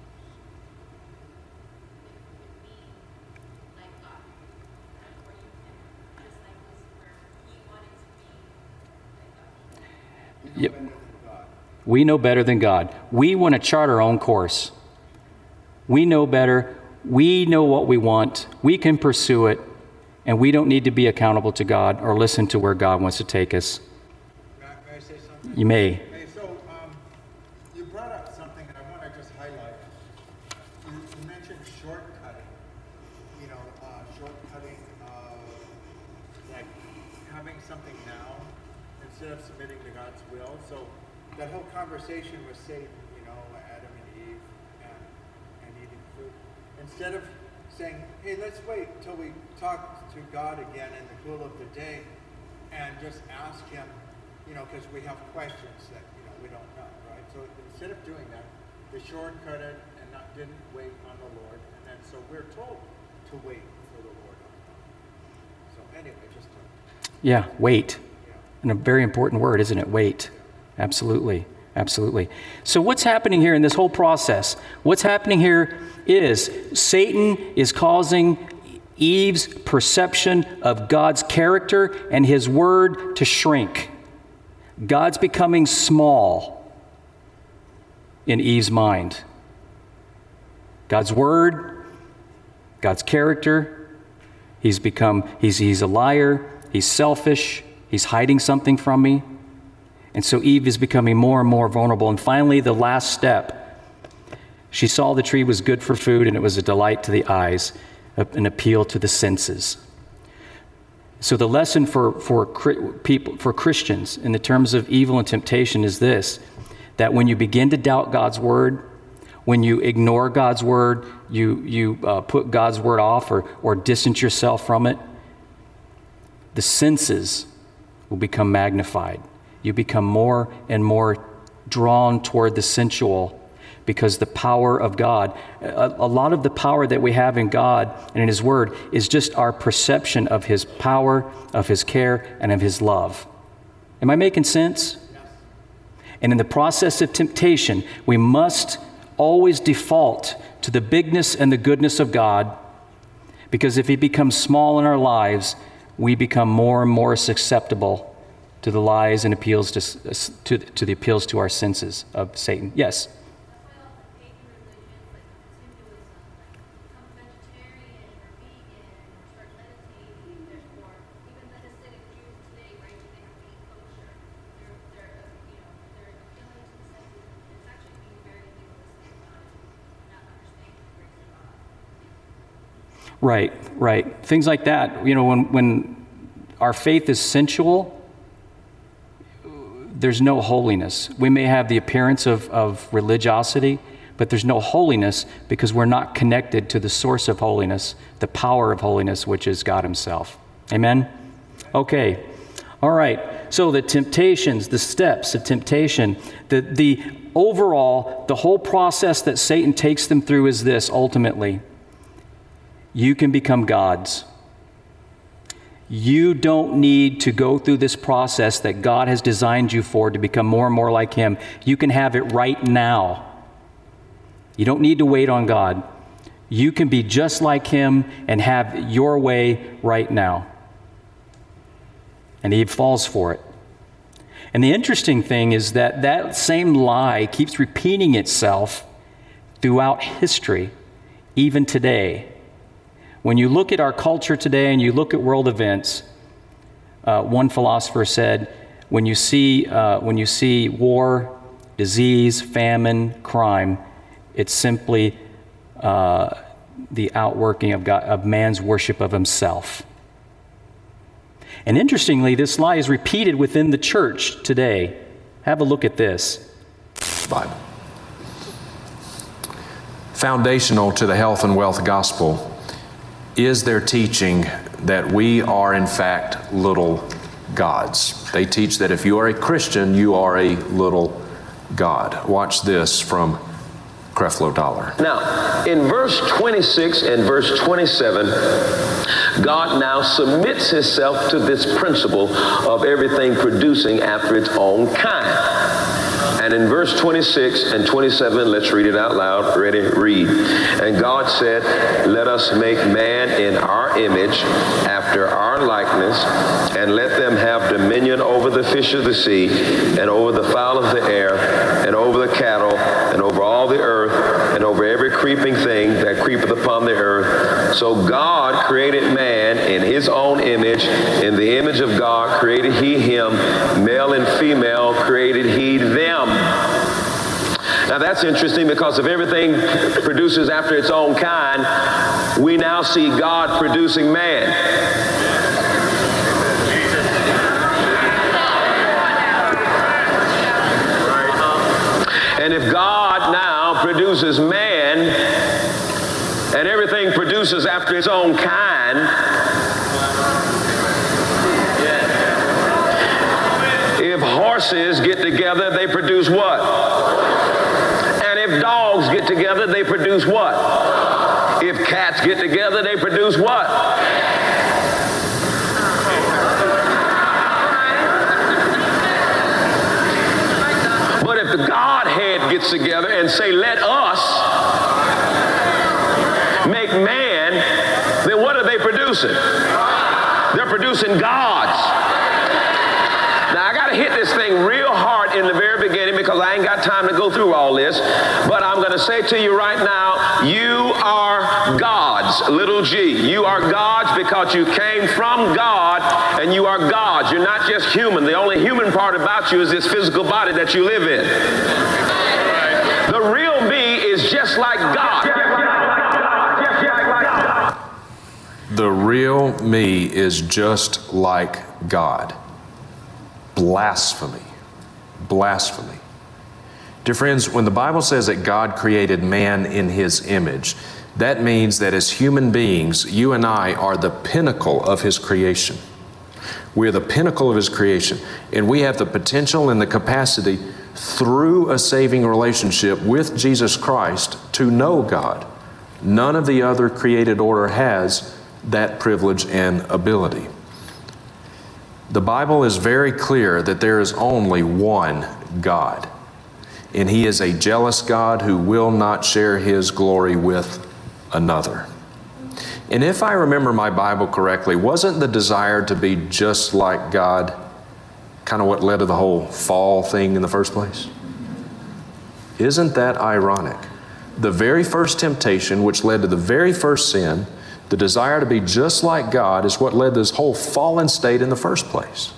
Yep. We know better than God. We want to chart our own course. We know better. We know what we want. We can pursue it. And we don't need to be accountable to God or listen to where God wants to take us. May I, may I say something? You may. Hey, so um, you brought up something, and I want to just highlight it. You, you mentioned shortcutting. You know, uh, shortcutting, uh, like having something now instead of submitting to God's will. So that whole conversation with Satan, you know, Adam and Eve, and, and eating fruit. Instead of saying, hey, let's wait till we talk to God again in the cool of the day and just ask him, you know, because we have questions that, you know, we don't know, right? So instead of doing that, they shortcutted and not, didn't wait on the Lord. And then so we're told to wait for the Lord. So anyway, just to... Yeah, wait. Yeah. And a very important word, isn't it? Wait. Absolutely. Absolutely. So what's happening here in this whole process? What's happening here is Satan is causing Eve's perception of God's character and his word to shrink. God's becoming small in Eve's mind. God's word, God's character, he's become, he's, he's a liar, he's selfish, he's hiding something from me. And so Eve is becoming more and more vulnerable. And finally, the last step. She saw the tree was good for food and it was a delight to the eyes, an appeal to the senses. So the lesson for, for people, for Christians in the terms of evil and temptation is this, that when you begin to doubt God's word, when you ignore God's word, you, you uh, put God's word off or, or distance yourself from it, the senses will become magnified. You become more and more drawn toward the sensual because the power of God, a, a lot of the power that we have in God and in his word is just our perception of his power, of his care, and of his love. Am I making sense? Yes. And in the process of temptation, we must always default to the bigness and the goodness of God, because if he becomes small in our lives, we become more and more susceptible to the lies and appeals to, to, to the appeals to our senses of Satan. Yes? Right, right. Things like that. You know, when, when our faith is sensual, there's no holiness. We may have the appearance of, of religiosity, but there's no holiness because we're not connected to the source of holiness, the power of holiness, which is God himself. Amen? Okay. All right. So the temptations, the steps of temptation, the, the overall, the whole process that Satan takes them through is this, ultimately. You can become gods. You don't need to go through this process that God has designed you for to become more and more like him. You can have it right now. You don't need to wait on God. You can be just like him and have your way right now. And Eve falls for it. And the interesting thing is that that same lie keeps repeating itself throughout history, even today. When you look at our culture today and you look at world events, uh, one philosopher said, when you see uh, when you see war, disease, famine, crime, it's simply uh, the outworking of God, of man's worship of himself. And interestingly, this lie is repeated within the church today. Have a look at this. Bible. Foundational to the health and wealth gospel is their teaching that we are in fact little gods. They teach that if you are a Christian, you are a little God. Watch this from Creflo Dollar. Now, in verse twenty-six and verse twenty-seven, God now submits himself to this principle of everything producing after its own kind. And in verse twenty-six and twenty-seven, let's read it out loud. Ready? Read. And God said, let us make man in our image, after our likeness, and let them have dominion over the fish of the sea, and over the fowl of the air, and over the cattle, and over all the earth, and over every creeping thing that creepeth upon the earth. So God created man in his own image. In the image of God created he him. Male and female created he them. Now that's interesting, because if everything produces after its own kind, we now see God producing man. And if God now produces man, and everything produces after its own kind, if horses get together, they produce what? And if dogs get together, they produce what? If cats get together, they produce what? But if the Godhead gets together and say, let us make man, then what are they producing? They're producing gods. Now, I got to hit this thing real hard in the very beginning, because I ain't got time to go through all this. But I'm going to say to you right now, you are gods, little g. You are gods because you came from God, and you are gods. You're not just human. The only human part about you is this physical body that you live in. The real me is just like God. The real me is just like God. Blasphemy. Blasphemy. Dear friends, when the Bible says that God created man in his image, that means that as human beings, you and I are the pinnacle of his creation. We're the pinnacle of his creation, and we have the potential and the capacity through a saving relationship with Jesus Christ to know God. None of the other created order has that privilege and ability. The Bible is very clear that there is only one God, and he is a jealous God who will not share his glory with another. And if I remember my Bible correctly, wasn't the desire to be just like God kind of what led to the whole fall thing in the first place? Isn't that ironic? The very first temptation, which led to the very first sin, the desire to be just like God, is what led to this whole fallen state in the first place.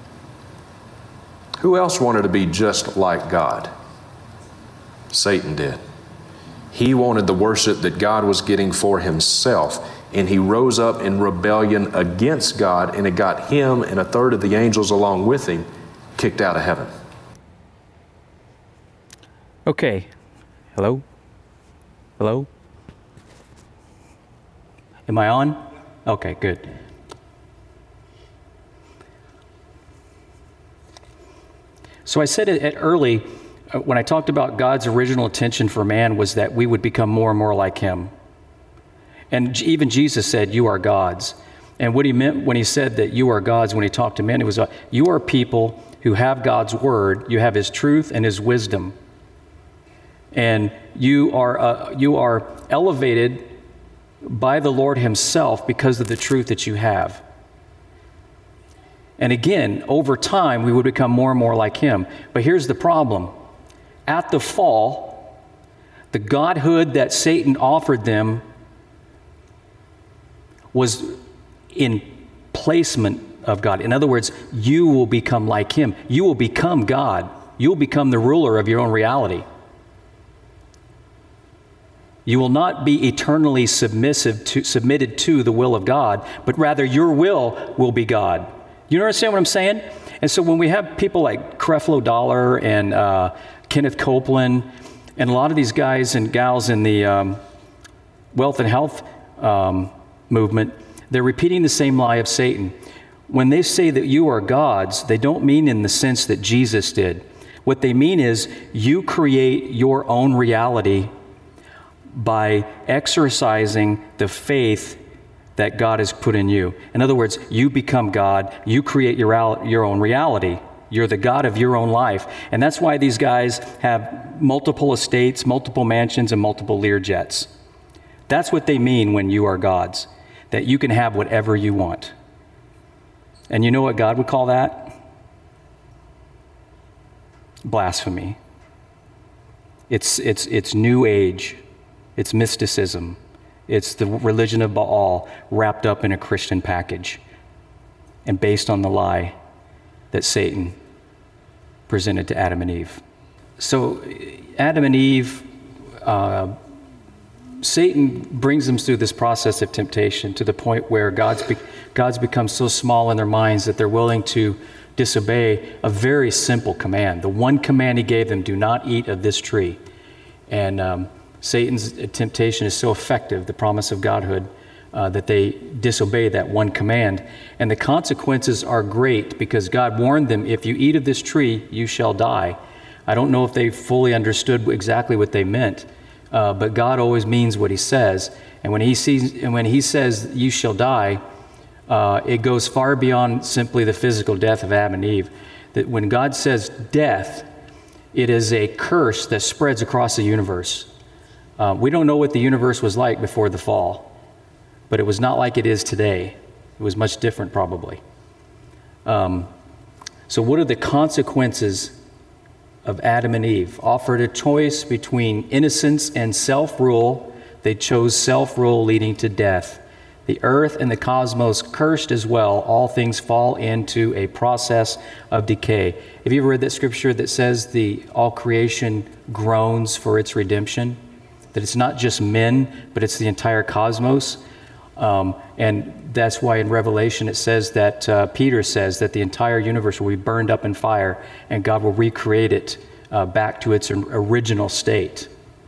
Who else wanted to be just like God? Satan did. He wanted the worship that God was getting for himself, and he rose up in rebellion against God, and it got him and a third of the angels along with him kicked out of heaven. Okay. Hello? Hello? Am I on? Okay, good. So I said it at early, uh, when I talked about God's original intention for man was that we would become more and more like him. And J- even Jesus said, you are gods. And what he meant when he said that you are gods, when he talked to men, it was, uh, you are people who have God's word, you have his truth and his wisdom. And you are uh, you are elevated by the Lord himself because of the truth that you have. And again, over time, we would become more and more like him. But here's the problem. At the fall, The godhood that Satan offered them was in placement of God. In other words, you will become like him. You will become God. You will become the ruler of your own reality. You will not be eternally submissive to, submitted to the will of God, but rather your will will be God. You understand what I'm saying? And so when we have people like Creflo Dollar and uh, Kenneth Copeland and a lot of these guys and gals in the um, wealth and health um, movement, they're repeating the same lie of Satan. When they say that you are gods, they don't mean in the sense that Jesus did. What they mean is you create your own reality by exercising the faith that God has put in you. In other words, you become God, you create your, your own reality. You're the God of your own life. And that's why these guys have multiple estates, multiple mansions, and multiple Learjets. That's what they mean when you are gods, that you can have whatever you want. And you know what God would call that? Blasphemy. It's, it's, it's New Age. It's mysticism. It's the religion of Baal wrapped up in a Christian package and based on the lie that Satan presented to Adam and Eve. So Adam and Eve, uh, Satan brings them through this process of temptation to the point where God's, be- God's become so small in their minds that they're willing to disobey a very simple command. The one command he gave them, do not eat of this tree. And um, Satan's temptation is so effective, the promise of Godhood, uh, that they disobey that one command. And the consequences are great because God warned them, if you eat of this tree, you shall die. I don't know if they fully understood exactly what they meant, uh, but God always means what he says. And when he sees, and when he says, you shall die, uh, it goes far beyond simply the physical death of Adam and Eve. That when God says death, it is a curse that spreads across the universe. Uh, we don't know what the universe was like before the fall, but it was not like it is today. It was much different, probably. Um, so what are the consequences of Adam and Eve? Offered a choice between innocence and self-rule. They chose self-rule, leading to death. The earth and the cosmos cursed as well. All things fall into a process of decay. Have you ever read that scripture that says the all creation groans for its redemption? That it's not just men, but it's the entire cosmos. Um, and that's why in Revelation it says that, uh, Peter says that the entire universe will be burned up in fire and God will recreate it uh, back to its original state.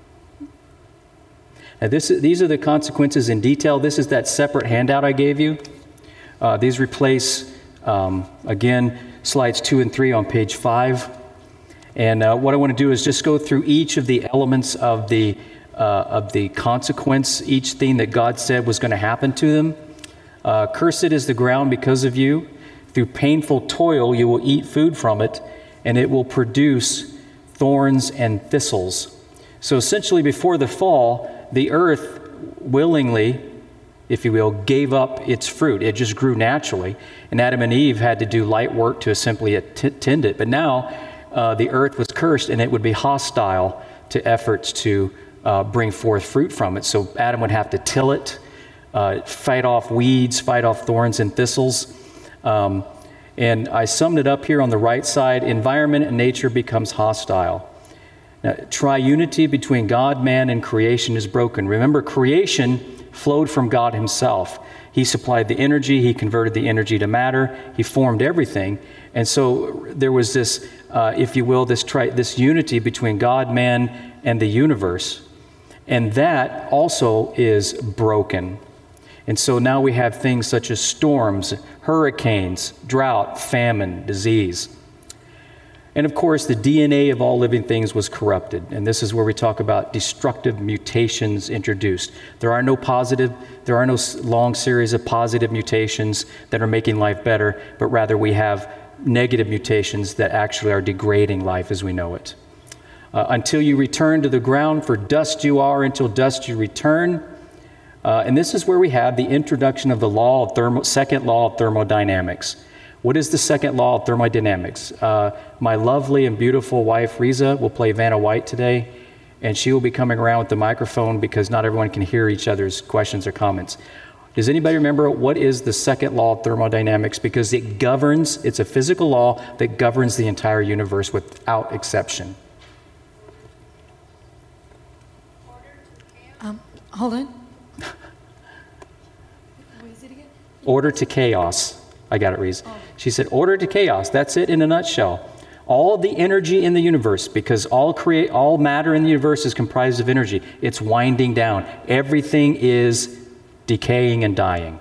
Now this, these are the consequences in detail. This is that separate handout I gave you. Uh, these replace, um, again, slides two and three on page five. And uh, what I want to do is just go through each of the elements of the Uh, of the consequence, each thing that God said was going to happen to them. Uh, Cursed is the ground because of you. Through painful toil you will eat food from it, and it will produce thorns and thistles. So essentially before the fall, the earth willingly, if you will, gave up its fruit. It just grew naturally, and Adam and Eve had to do light work to simply attend it. But now uh, the earth was cursed, and it would be hostile to efforts to Uh, bring forth fruit from it. So Adam would have to till it, uh, fight off weeds, fight off thorns and thistles. Um, and I summed it up here on the right side. Environment and nature becomes hostile. Now, triunity between God, man, and creation is broken. Remember, creation flowed from God himself. He supplied the energy. He converted the energy to matter. He formed everything. And so there was this, uh, if you will, this, tri- this unity between God, man, and the universe. And that also is broken. And so now we have things such as storms, hurricanes, drought, famine, disease. And of course, the D N A of all living things was corrupted. And this is where we talk about destructive mutations introduced. There are no positive, there are no long series of positive mutations that are making life better, but rather we have negative mutations that actually are degrading life as we know it. Uh, until you return to the ground, for dust you are, until dust you return. Uh, and this is where we have the introduction of the law of thermo, second law of thermodynamics. What is the second law of thermodynamics? Uh, my lovely and beautiful wife, Riza, will play Vanna White today. and she will be coming around with the microphone because not everyone can hear each other's questions or comments. Does anybody remember what is the second law of thermodynamics? Because it governs, it's a physical law that governs the entire universe without exception. Um, hold on. What is it again? Order to chaos. I got it, Reese. Oh. She said, order to chaos. That's it in a nutshell. All the energy in the universe, because all create, all matter in the universe is comprised of energy. It's winding down. Everything is decaying and dying.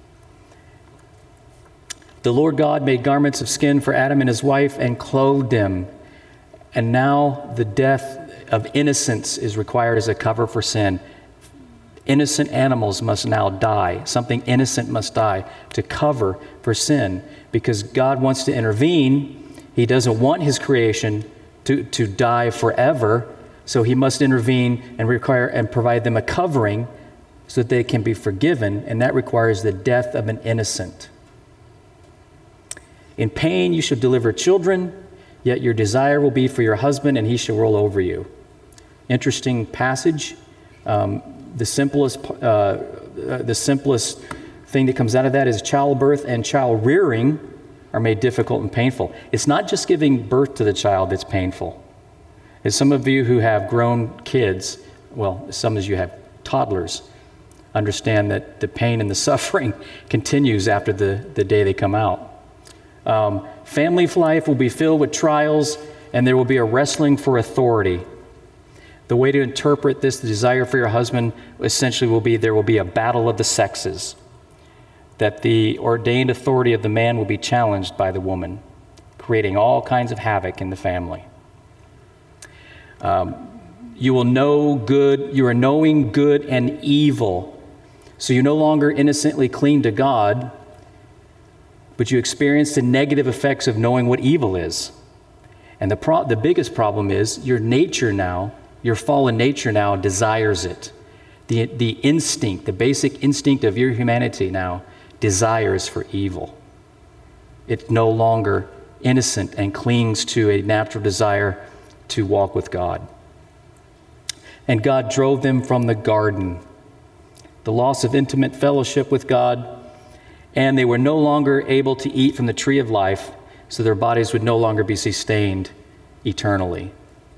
The Lord God made garments of skin for Adam and his wife and clothed them. And now the death of innocence is required as a cover for sin. Innocent animals must now die. Something innocent must die to cover for sin, because God wants to intervene. He doesn't want his creation to, to die forever, so he must intervene and require and provide them a covering so that they can be forgiven, and that requires the death of an innocent. In pain you shall deliver children, yet your desire will be for your husband, and he shall rule over you. Interesting passage. Um, the simplest, uh, the simplest thing that comes out of that is childbirth and child rearing are made difficult and painful. It's not just giving birth to the child that's painful. As some of you who have grown kids, well, some of you have toddlers, understand that the pain and the suffering continues after the, the day they come out. Um, family life will be filled with trials, and there will be a wrestling for authority. The way to interpret this, the desire for your husband, essentially will be there will be a battle of the sexes, that the ordained authority of the man will be challenged by the woman, creating all kinds of havoc in the family. Um, you will know good, you are knowing good and evil. So you no longer innocently cling to God, but you experience the negative effects of knowing what evil is. And the pro- the biggest problem is your nature now, your fallen nature now desires it. The, the instinct, the basic instinct of your humanity now desires for evil. It's no longer innocent and clings to a natural desire to walk with God. And God drove them from the garden. The loss of intimate fellowship with God, and they were no longer able to eat from the tree of life, so their bodies would no longer be sustained eternally.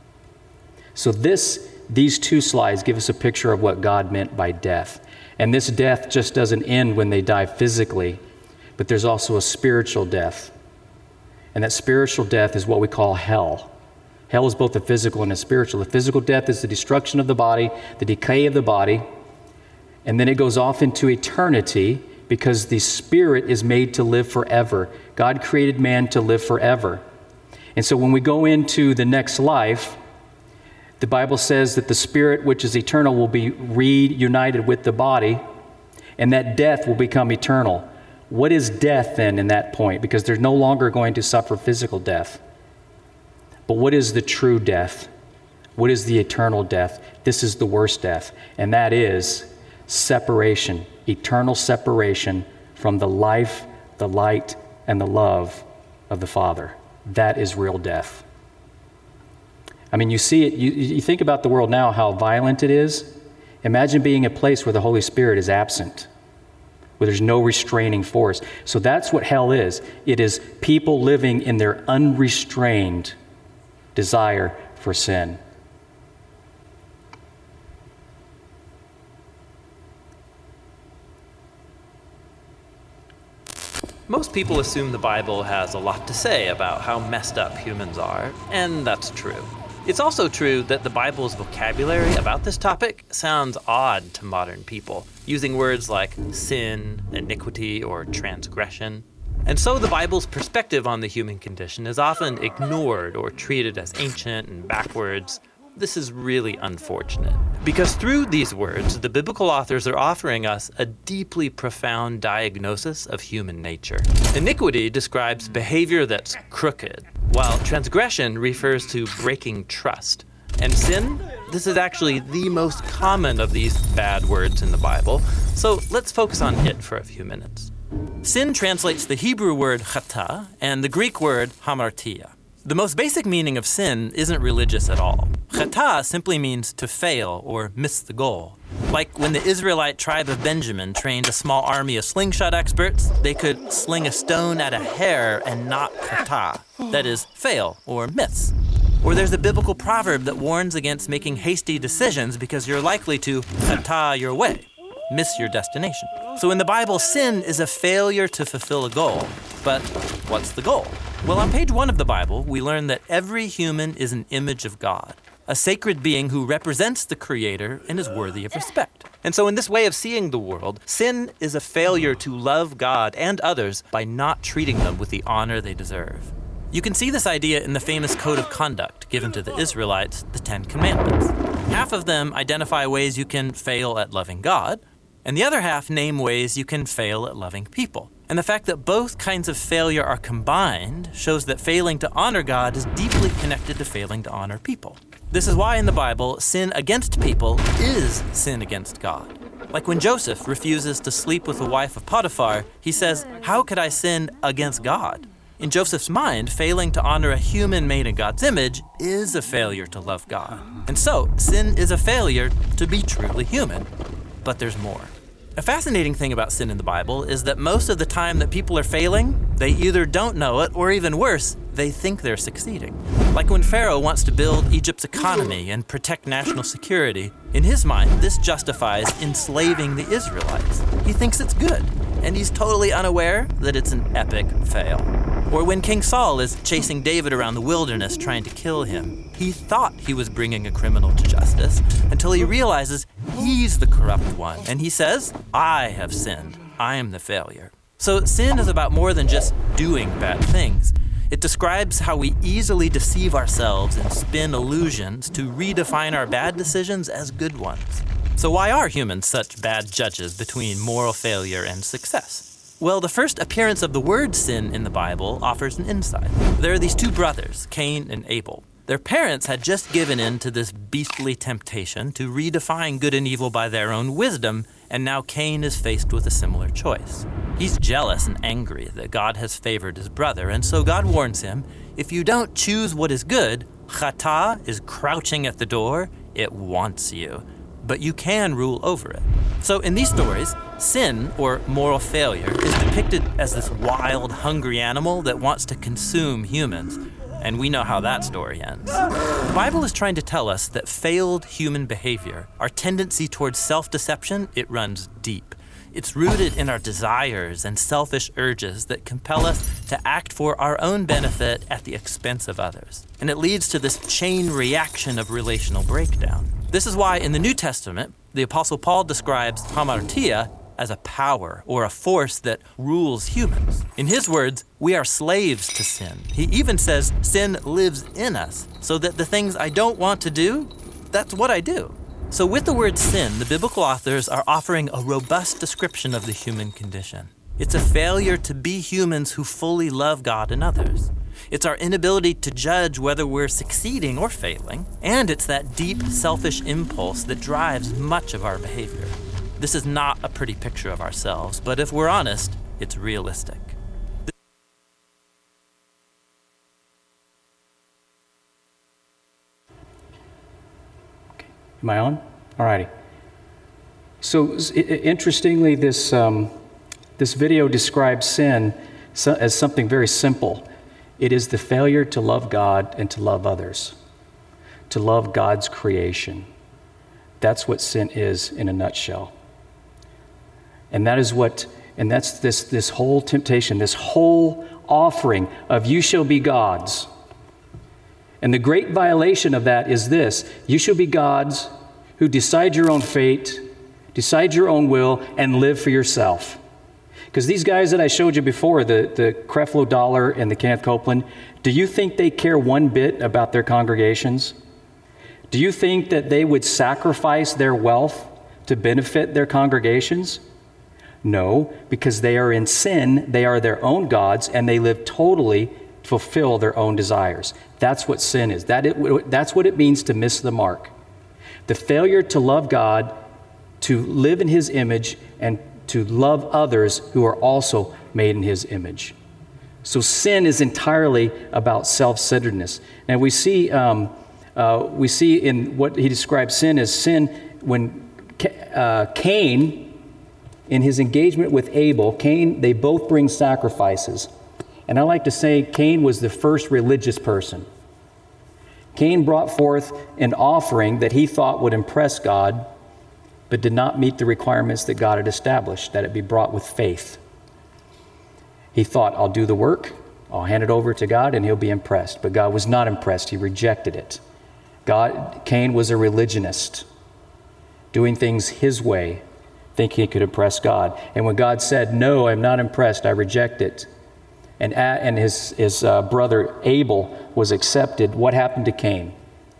So this, these two slides give us a picture of what God meant by death. And this death just doesn't end when they die physically, but there's also a spiritual death. And that spiritual death is what we call hell. Hell is both a physical and a spiritual. The physical death is the destruction of the body, the decay of the body, and then it goes off into eternity because the spirit is made to live forever. God created man to live forever. And so when we go into the next life, the Bible says that the spirit, which is eternal, will be reunited with the body, and that death will become eternal. What is death then in that point? Because they're no longer going to suffer physical death. But what is the true death? What is the eternal death? This is the worst death, and that is separation, eternal separation from the life, the light, and the love of the Father. That is real death. I mean, you see it, you, you think about the world now, how violent it is. Imagine being a place where the Holy Spirit is absent, where there's no restraining force. So that's what hell is. It is people living in their unrestrained desire for sin. Most people assume the Bible has a lot to say about how messed up humans are, and that's true. It's also true that the Bible's vocabulary about this topic sounds odd to modern people, using words like sin, iniquity, or transgression. And so the Bible's perspective on the human condition is often ignored or treated as ancient and backwards. This is really unfortunate, because through these words, the biblical authors are offering us a deeply profound diagnosis of human nature. Iniquity describes behavior that's crooked, while transgression refers to breaking trust. And sin, this is actually the most common of these bad words in the Bible, so let's focus on it for a few minutes. Sin translates the Hebrew word chata and the Greek word hamartia. The most basic meaning of sin isn't religious at all. Chata simply means to fail or miss the goal. Like when the Israelite tribe of Benjamin trained a small army of slingshot experts, they could sling a stone at a hare and not chata, that is, fail or miss. Or there's a biblical proverb that warns against making hasty decisions because you're likely to chata your way, miss your destination. So in the Bible, sin is a failure to fulfill a goal. But what's the goal? Well, on page one of the Bible, we learn that every human is an image of God, a sacred being who represents the Creator and is worthy of respect. And so in this way of seeing the world, sin is a failure to love God and others by not treating them with the honor they deserve. You can see this idea in the famous code of conduct given to the Israelites, the Ten Commandments. Half of them identify ways you can fail at loving God, and the other half name ways you can fail at loving people. And the fact that both kinds of failure are combined shows that failing to honor God is deeply connected to failing to honor people. This is why in the Bible, sin against people is sin against God. Like when Joseph refuses to sleep with the wife of Potiphar, he says, "How could I sin against God?" In Joseph's mind, failing to honor a human made in God's image is a failure to love God. And so, sin is a failure to be truly human. But there's more. A fascinating thing about sin in the Bible is that most of the time that people are failing, they either don't know it, or even worse, they think they're succeeding. Like when Pharaoh wants to build Egypt's economy and protect national security, in his mind, this justifies enslaving the Israelites. He thinks it's good, and he's totally unaware that it's an epic fail. Or when King Saul is chasing David around the wilderness trying to kill him, he thought he was bringing a criminal to justice until he realizes he's the corrupt one. And he says, "I have sinned. I am the failure." So sin is about more than just doing bad things. It describes how we easily deceive ourselves and spin illusions to redefine our bad decisions as good ones. So why are humans such bad judges between moral failure and success? Well, the first appearance of the word sin in the Bible offers an insight. There are these two brothers, Cain and Abel. Their parents had just given in to this beastly temptation to redefine good and evil by their own wisdom, and now Cain is faced with a similar choice. He's jealous and angry that God has favored his brother, and so God warns him, if you don't choose what is good, chata is crouching at the door, it wants you. But you can rule over it. So in these stories, sin, or moral failure, is depicted as this wild, hungry animal that wants to consume humans. And we know how that story ends. The Bible is trying to tell us that failed human behavior, our tendency towards self-deception, it runs deep. It's rooted in our desires and selfish urges that compel us to act for our own benefit at the expense of others. And it leads to this chain reaction of relational breakdown. This is why in the New Testament, the Apostle Paul describes hamartia as a power or a force that rules humans. In his words, we are slaves to sin. He even says sin lives in us, so that the things I don't want to do, that's what I do. So with the word sin, the biblical authors are offering a robust description of the human condition. It's a failure to be humans who fully love God and others. It's our inability to judge whether we're succeeding or failing, and it's that deep, selfish impulse that drives much of our behavior. This is not a pretty picture of ourselves, but if we're honest, it's realistic. Am I on? All righty. So i- interestingly, this um, this video describes sin so, as something very simple. It is the failure to love God and to love others, to love God's creation. That's what sin is in a nutshell. And that is what, and that's this this whole temptation, this whole offering of you shall be gods. And the great violation of that is this: you shall be gods who decide your own fate, decide your own will, and live for yourself. Because these guys that I showed you before, the, the Creflo Dollar and the Kenneth Copeland, do you think they care one bit about their congregations? Do you think that they would sacrifice their wealth to benefit their congregations? No, because they are in sin, they are their own gods, and they live totally to fulfill their own desires. That's what sin is. That it, that's what it means to miss the mark. The failure to love God, to live in His image, and to love others who are also made in His image. So sin is entirely about self-centeredness. And we see, um, uh, we see in what he describes sin as sin when uh, Cain, in his engagement with Abel, Cain, they both bring sacrifices. And I like to say Cain was the first religious person. Cain brought forth an offering that he thought would impress God, but did not meet the requirements that God had established, that it be brought with faith. He thought, I'll do the work, I'll hand it over to God, and he'll be impressed. But God was not impressed. He rejected it. God, Cain was a religionist, doing things his way, thinking he could impress God. And when God said, no, I'm not impressed, I reject it, and, and his, his uh, brother Abel was accepted, what happened to Cain?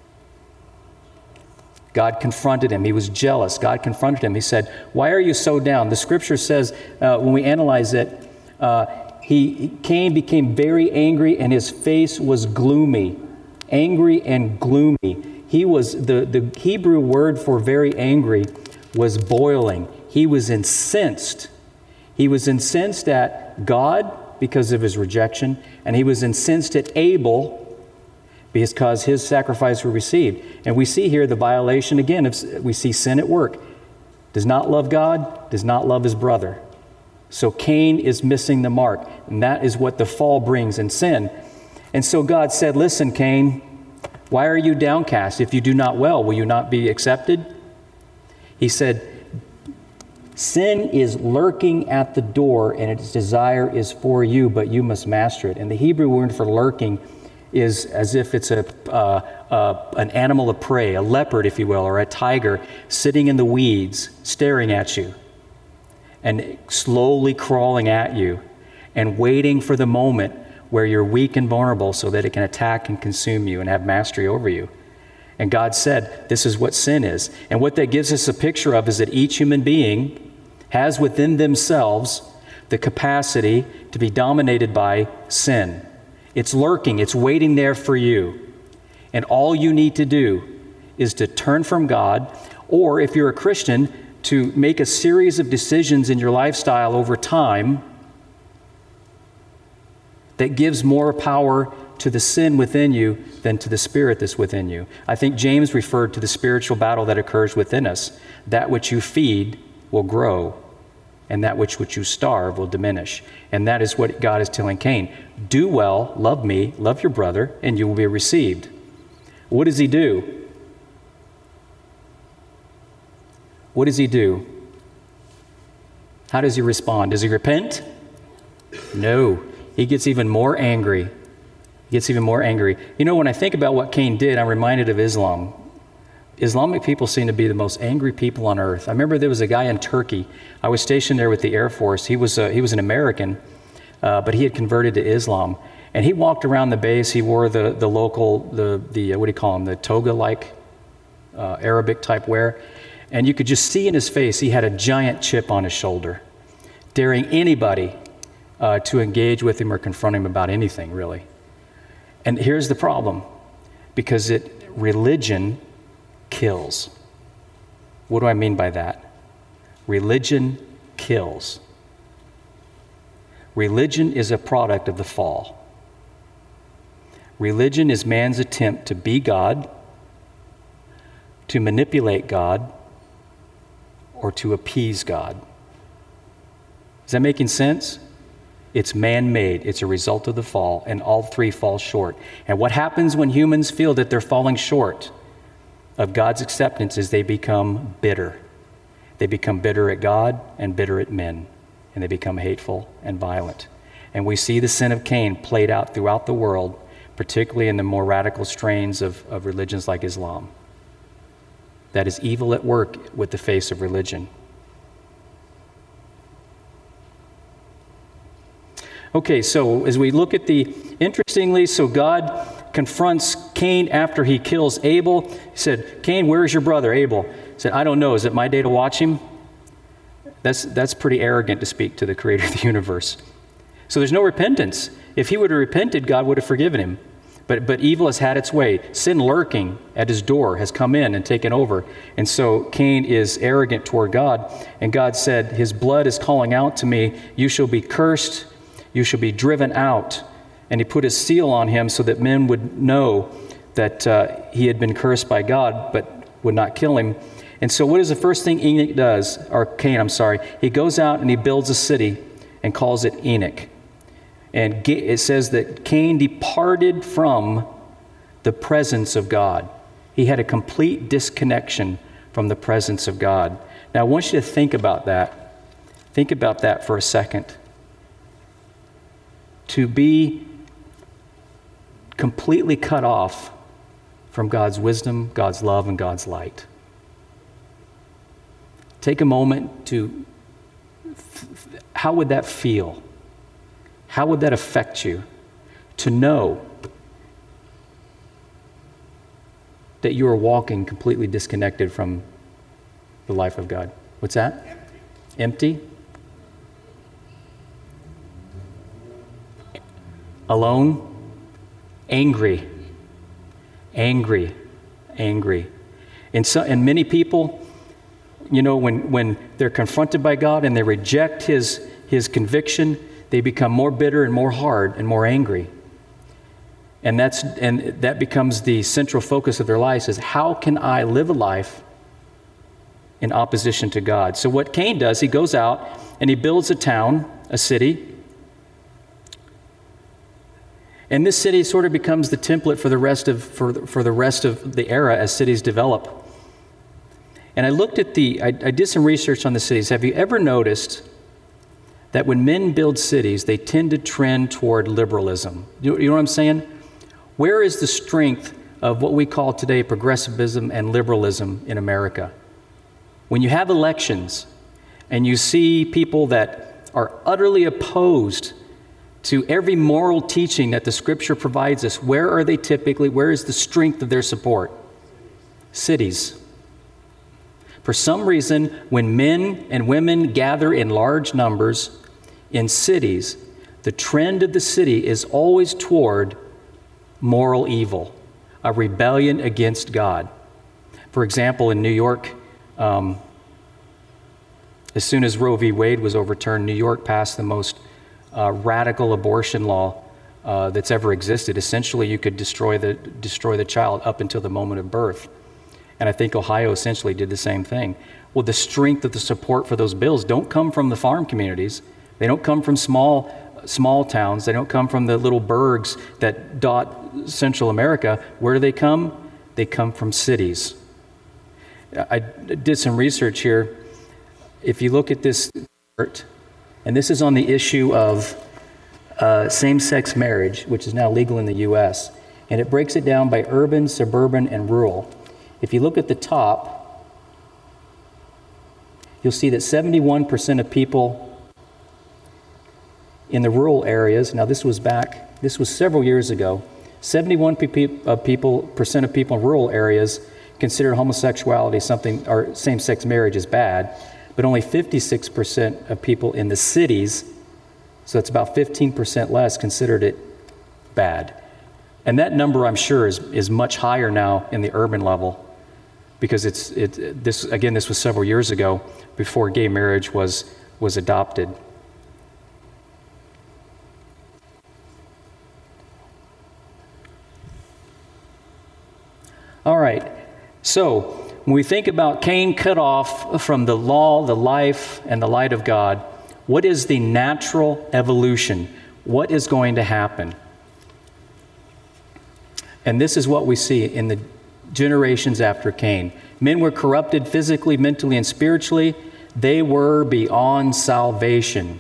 God confronted him. He was jealous. God confronted him. He said, why are you so down? The scripture says, uh, when we analyze it, uh, he, Cain became very angry and his face was gloomy. Angry and gloomy. He was, the, the Hebrew word for very angry was boiling. He was incensed. He was incensed at God because of his rejection, and he was incensed at Abel because his sacrifice were received. And we see here the violation again. Of, we see sin at work. Does not love God, does not love his brother. So Cain is missing the mark, and that is what the fall brings in sin. And so God said, listen, Cain, why are you downcast? If you do not well, will you not be accepted? He said, sin is lurking at the door, and its desire is for you, but you must master it. And the Hebrew word for lurking is as if it's a uh, uh, an animal of prey, a leopard, if you will, or a tiger sitting in the weeds, staring at you, and slowly crawling at you, and waiting for the moment where you're weak and vulnerable so that it can attack and consume you and have mastery over you. And God said, this is what sin is. And what that gives us a picture of is that each human being has within themselves the capacity to be dominated by sin. It's lurking, it's waiting there for you. And all you need to do is to turn from God, or if you're a Christian, to make a series of decisions in your lifestyle over time that gives more power to the sin within you than to the spirit that's within you. I think James referred to the spiritual battle that occurs within us. That which you feed will grow, and that which, which you starve will diminish. And that is what God is telling Cain. Do well, love me, love your brother, and you will be received. What does he do? What does he do? How does he respond? Does he repent? No. He gets even more angry. He gets even more angry. You know, when I think about what Cain did, I'm reminded of Islam. Islamic people seem to be the most angry people on earth. I remember there was a guy in Turkey. I was stationed there with the Air Force. He was, uh, he was an American, uh, but he had converted to Islam. And he walked around the base. He wore the, the local, the, the uh, what do you call them, the toga-like uh, Arabic-type wear. And you could just see in his face, he had a giant chip on his shoulder, daring anybody uh, to engage with him or confront him about anything, really. And here's the problem, because it religion kills. What do I mean by that? Religion kills. Religion is a product of the fall. Religion is man's attempt to be God, to manipulate God, or to appease God. Is that making sense? It's man-made. It's a result of the fall, and all three fall short. And what happens when humans feel that they're falling short of God's acceptance is they become bitter. They become bitter at God and bitter at men, and they become hateful and violent. And we see the sin of Cain played out throughout the world, particularly in the more radical strains of, of religions like Islam. That is evil at work with the face of religion. Okay, so as we look at the, interestingly, so God confronts Cain after he kills Abel. He said, Cain, where is your brother, Abel? He said, I don't know. Is it my day to watch him? That's, that's pretty arrogant to speak to the creator of the universe. So there's no repentance. If he would have repented, God would have forgiven him. But, but evil has had its way. Sin lurking at his door has come in and taken over. And so Cain is arrogant toward God. And God said, his blood is calling out to me. You shall be cursed. You shall be driven out. And he put his seal on him so that men would know that uh, he had been cursed by God, but would not kill him. And so what is the first thing Enoch does, or Cain, I'm sorry, he goes out and he builds a city and calls it Enoch. And it says that Cain departed from the presence of God. He had a complete disconnection from the presence of God. Now I want you to think about that. Think about that for a second. To be completely cut off from God's wisdom, God's love, and God's light. Take a moment to, how would that feel? How would that affect you? To know that you are walking completely disconnected from the life of God. What's that? Empty. Empty? Alone. Angry. Angry. Angry. And, so, and many people, you know, when, when they're confronted by God and they reject his, his conviction, they become more bitter and more hard and more angry. And that's and that becomes the central focus of their lives, is how can I live a life in opposition to God? So what Cain does, he goes out and he builds a town, a city. And this city sort of becomes the template for the rest of for, for the rest of the era as cities develop. And I looked at the I, I did some research on the cities. Have you ever noticed that when men build cities, they tend to trend toward liberalism? You, you know what I'm saying? Where is the strength of what we call today progressivism and liberalism in America? When you have elections and you see people that are utterly opposed to every moral teaching that the Scripture provides us, where are they typically? Where is the strength of their support? Cities. For some reason, when men and women gather in large numbers in cities, the trend of the city is always toward moral evil, a rebellion against God. For example, in New York, um, as soon as Roe v. Wade was overturned, New York passed the most uh, radical abortion law uh, that's ever existed. Essentially, you could destroy the destroy the child up until the moment of birth. And I think Ohio essentially did the same thing. Well, the strength of the support for those bills don't come from the farm communities. They don't come from small small towns. They don't come from the little burgs that dot Central America. Where do they come? They come from cities. I did some research here. If you look at this chart, and this is on the issue of uh, same-sex marriage, which is now legal in the U S, and it breaks it down by urban, suburban, and rural. If you look at the top, you'll see that seventy-one percent of people in the rural areas, now this was back, this was several years ago, seventy-one of people, percent of people in rural areas consider homosexuality something, or same-sex marriage is bad, but only fifty-six percent of people in the cities, so it's about fifteen percent less, considered it bad. And that number, I'm sure, is, is much higher now in the urban level, because it's it this again this was several years ago, before gay marriage was was adopted. All right, so when we think about Cain cut off from the law, the life, and the light of God, what is the natural evolution? What is going to happen? And this is what we see in the generations after Cain. Men were corrupted physically, mentally, and spiritually. They were beyond salvation.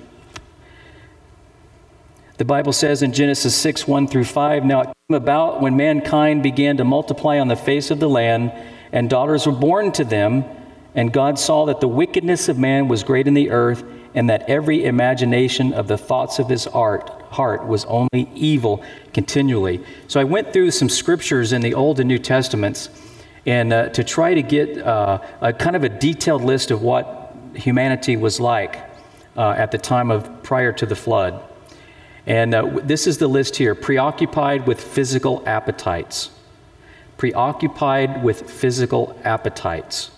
The Bible says in Genesis six, one through five, now it came about when mankind began to multiply on the face of the land, and daughters were born to them, and God saw that the wickedness of man was great in the earth, and that every imagination of the thoughts of his heart, heart was only evil continually. So I went through some scriptures in the Old and New Testaments, and uh, to try to get uh, a kind of a detailed list of what humanity was like uh, at the time of prior to the flood. And uh, this is the list here: preoccupied with physical appetites. Preoccupied with physical appetites.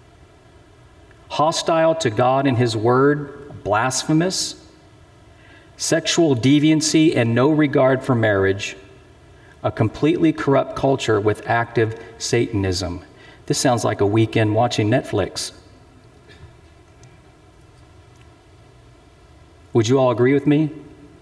Hostile to God and His Word, blasphemous. sexual deviancy and no regard for marriage, a completely corrupt culture with active Satanism. This sounds like a weekend watching Netflix. Would you all agree with me?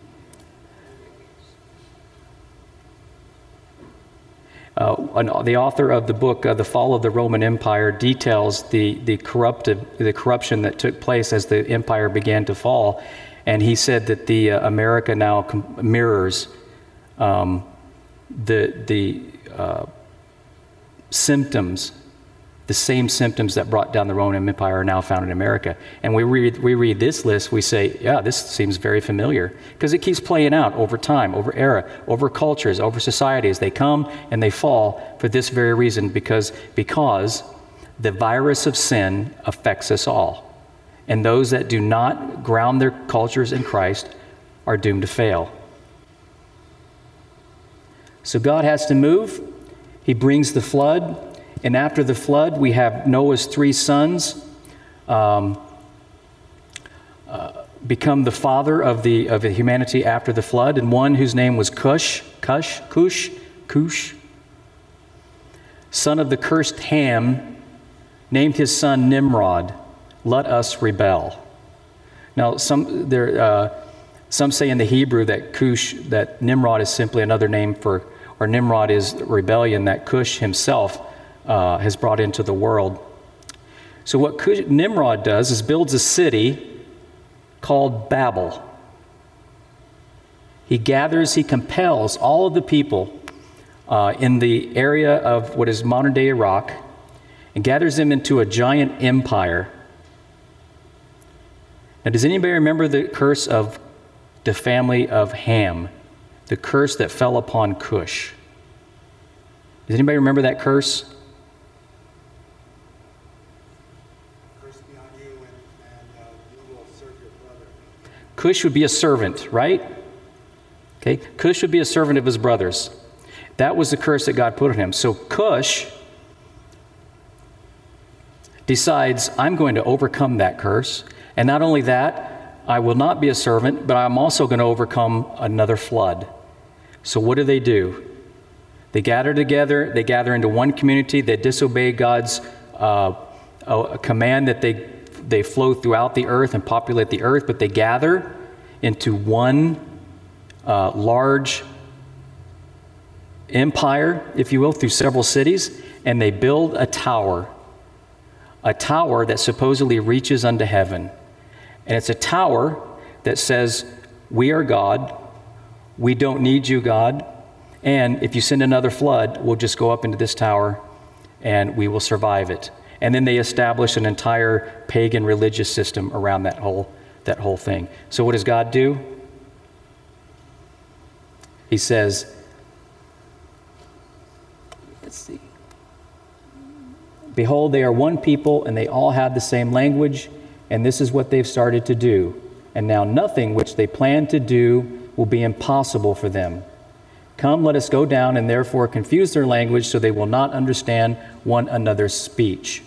Uh, the author of the book, uh, The Fall of the Roman Empire, details the, the, corrupted, the corruption that took place as the empire began to fall. And he said that the uh, America now com- mirrors um, the, the uh, symptoms, the same symptoms that brought down the Roman Empire are now found in America. And we read, we read this list, we say, yeah, this seems very familiar, because it keeps playing out over time, over era, over cultures, over societies. They come and they fall for this very reason, because, because the virus of sin affects us all. And those that do not ground their cultures in Christ are doomed to fail. So God has to move. He brings the flood. And after the flood, we have Noah's three sons um, uh, become the father of the of the humanity after the flood, and one whose name was Cush, Cush, Cush, Cush, son of the cursed Ham, named his son Nimrod. Let us rebel. Now, some there uh, some say in the Hebrew that Cush, that Nimrod is simply another name for, or Nimrod is rebellion that Cush himself Uh, has brought into the world. So what Nimrod does is builds a city called Babel. He gathers, he compels all of the people uh, in the area of what is modern-day Iraq and gathers them into a giant empire. Now, does anybody remember the curse of the family of Ham, the curse that fell upon Cush? Does anybody remember that curse? Cush would be a servant, right? Okay, Cush would be a servant of his brothers. That was the curse that God put on him. So Cush decides, I'm going to overcome that curse. And not only that, I will not be a servant, but I'm also going to overcome another flood. So what do they do? They gather together, they gather into one community, they disobey God's uh, a command that they They flow throughout the earth and populate the earth, but they gather into one uh, large empire, if you will, through several cities, and they build a tower, a tower that supposedly reaches unto heaven. And it's a tower that says, we are God, we don't need you, God, and if you send another flood, we'll just go up into this tower and we will survive it. And then they establish an entire pagan religious system around that whole that whole thing. So what does God do? He says, let's see. Behold, they are one people, and they all have the same language, and this is what they've started to do. And now nothing which they plan to do will be impossible for them. Come, let us go down and therefore confuse their language so they will not understand one another's speech.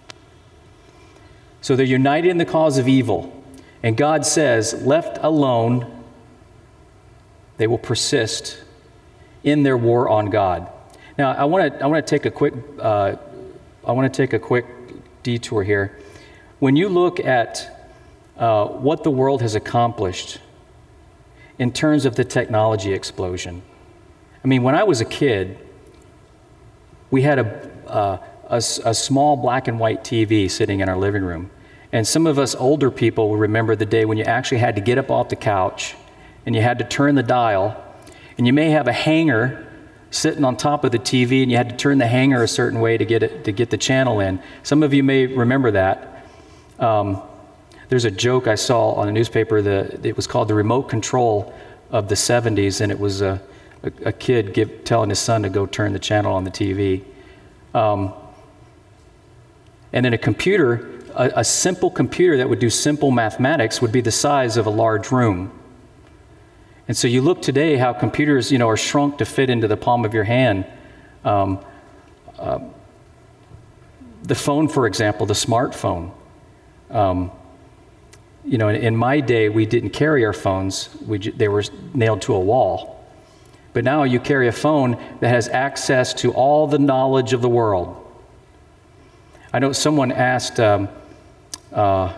So they're united in the cause of evil. And God says, left alone, they will persist in their war on God. Now, I want to I want to take a quick uh, I want to take a quick detour here. When you look at uh, what the world has accomplished in terms of the technology explosion, I mean, when I was a kid, we had a, uh, a, a small black and white T V sitting in our living room. And some of us older people will remember the day when you actually had to get up off the couch and you had to turn the dial, and you may have a hanger sitting on top of the T V and you had to turn the hanger a certain way to get it to get the channel in. Some of you may remember that. Um, there's a joke I saw on a newspaper, the, it was called the remote control of the seventies, and it was a A, a kid give, telling his son to go turn the channel on the T V. Um, and then a computer, a, a simple computer that would do simple mathematics would be the size of a large room. And so you look today how computers, you know, are shrunk to fit into the palm of your hand. Um, uh, the phone, for example, the smartphone. Um, you know, in, in my day, we didn't carry our phones. We, ju- they were nailed to a wall. But now you carry a phone that has access to all the knowledge of the world. I know someone asked um, uh,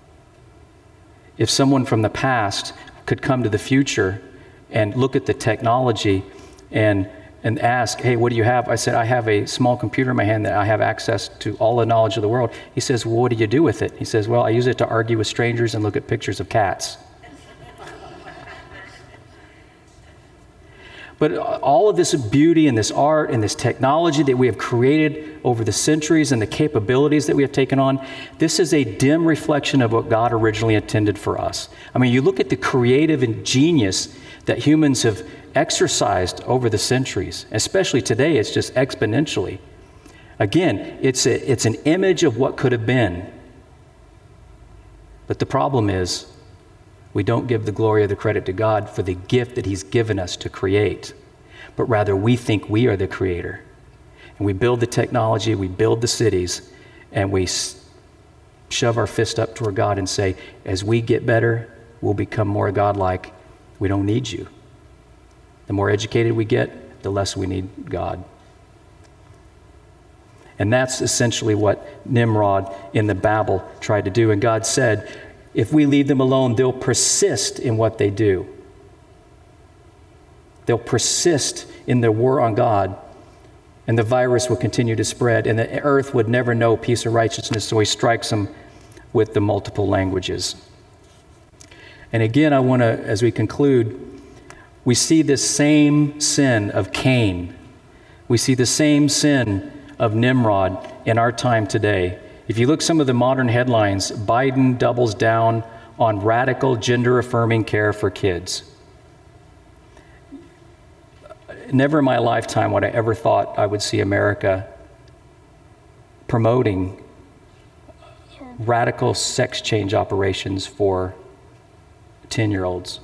if someone from the past could come to the future and look at the technology and and ask, hey, what do you have? I said, I have a small computer in my hand that I have access to all the knowledge of the world. He says, well, what do you do with it? He says, well, I use it to argue with strangers and look at pictures of cats. But all of this beauty and this art and this technology that we have created over the centuries and the capabilities that we have taken on, this is a dim reflection of what God originally intended for us. I mean, you look at the creative and genius that humans have exercised over the centuries, especially today, it's just exponentially. Again, it's a, it's an image of what could have been. But the problem is, we don't give the glory or the credit to God for the gift that He's given us to create, but rather we think we are the creator. And we build the technology, we build the cities, and we shove our fist up toward God and say, as we get better, we'll become more godlike. We don't need you. The more educated we get, the less we need God. And that's essentially what Nimrod in the Babel tried to do. And God said, if we leave them alone, they'll persist in what they do. They'll persist in their war on God, and the virus will continue to spread, and the earth would never know peace or righteousness, so He strikes them with the multiple languages. And again, I want to, as we conclude, we see this same sin of Cain. We see the same sin of Nimrod in our time today. If you look some of the modern headlines, Biden doubles down on radical gender-affirming care for kids. Never in my lifetime would I ever thought I would see America promoting radical sex change operations for ten-year-olds.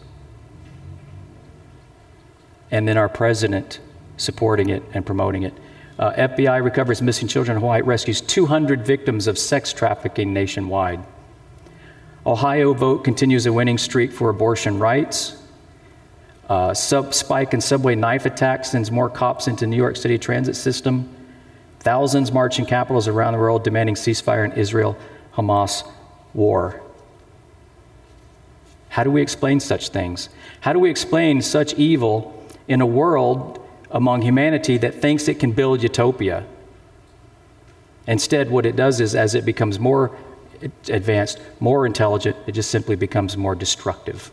And then our president supporting it and promoting it. Uh, F B I recovers missing children in Hawaii, rescues two hundred victims of sex trafficking nationwide. Ohio vote continues a winning streak for abortion rights. Uh, sub spike in subway knife attacks sends more cops into New York City transit system. Thousands march in capitals around the world demanding ceasefire in Israel-Hamas war. How do we explain such things? How do we explain such evil in a world among humanity that thinks it can build utopia? Instead, what it does is, as it becomes more advanced, more intelligent, it just simply becomes more destructive.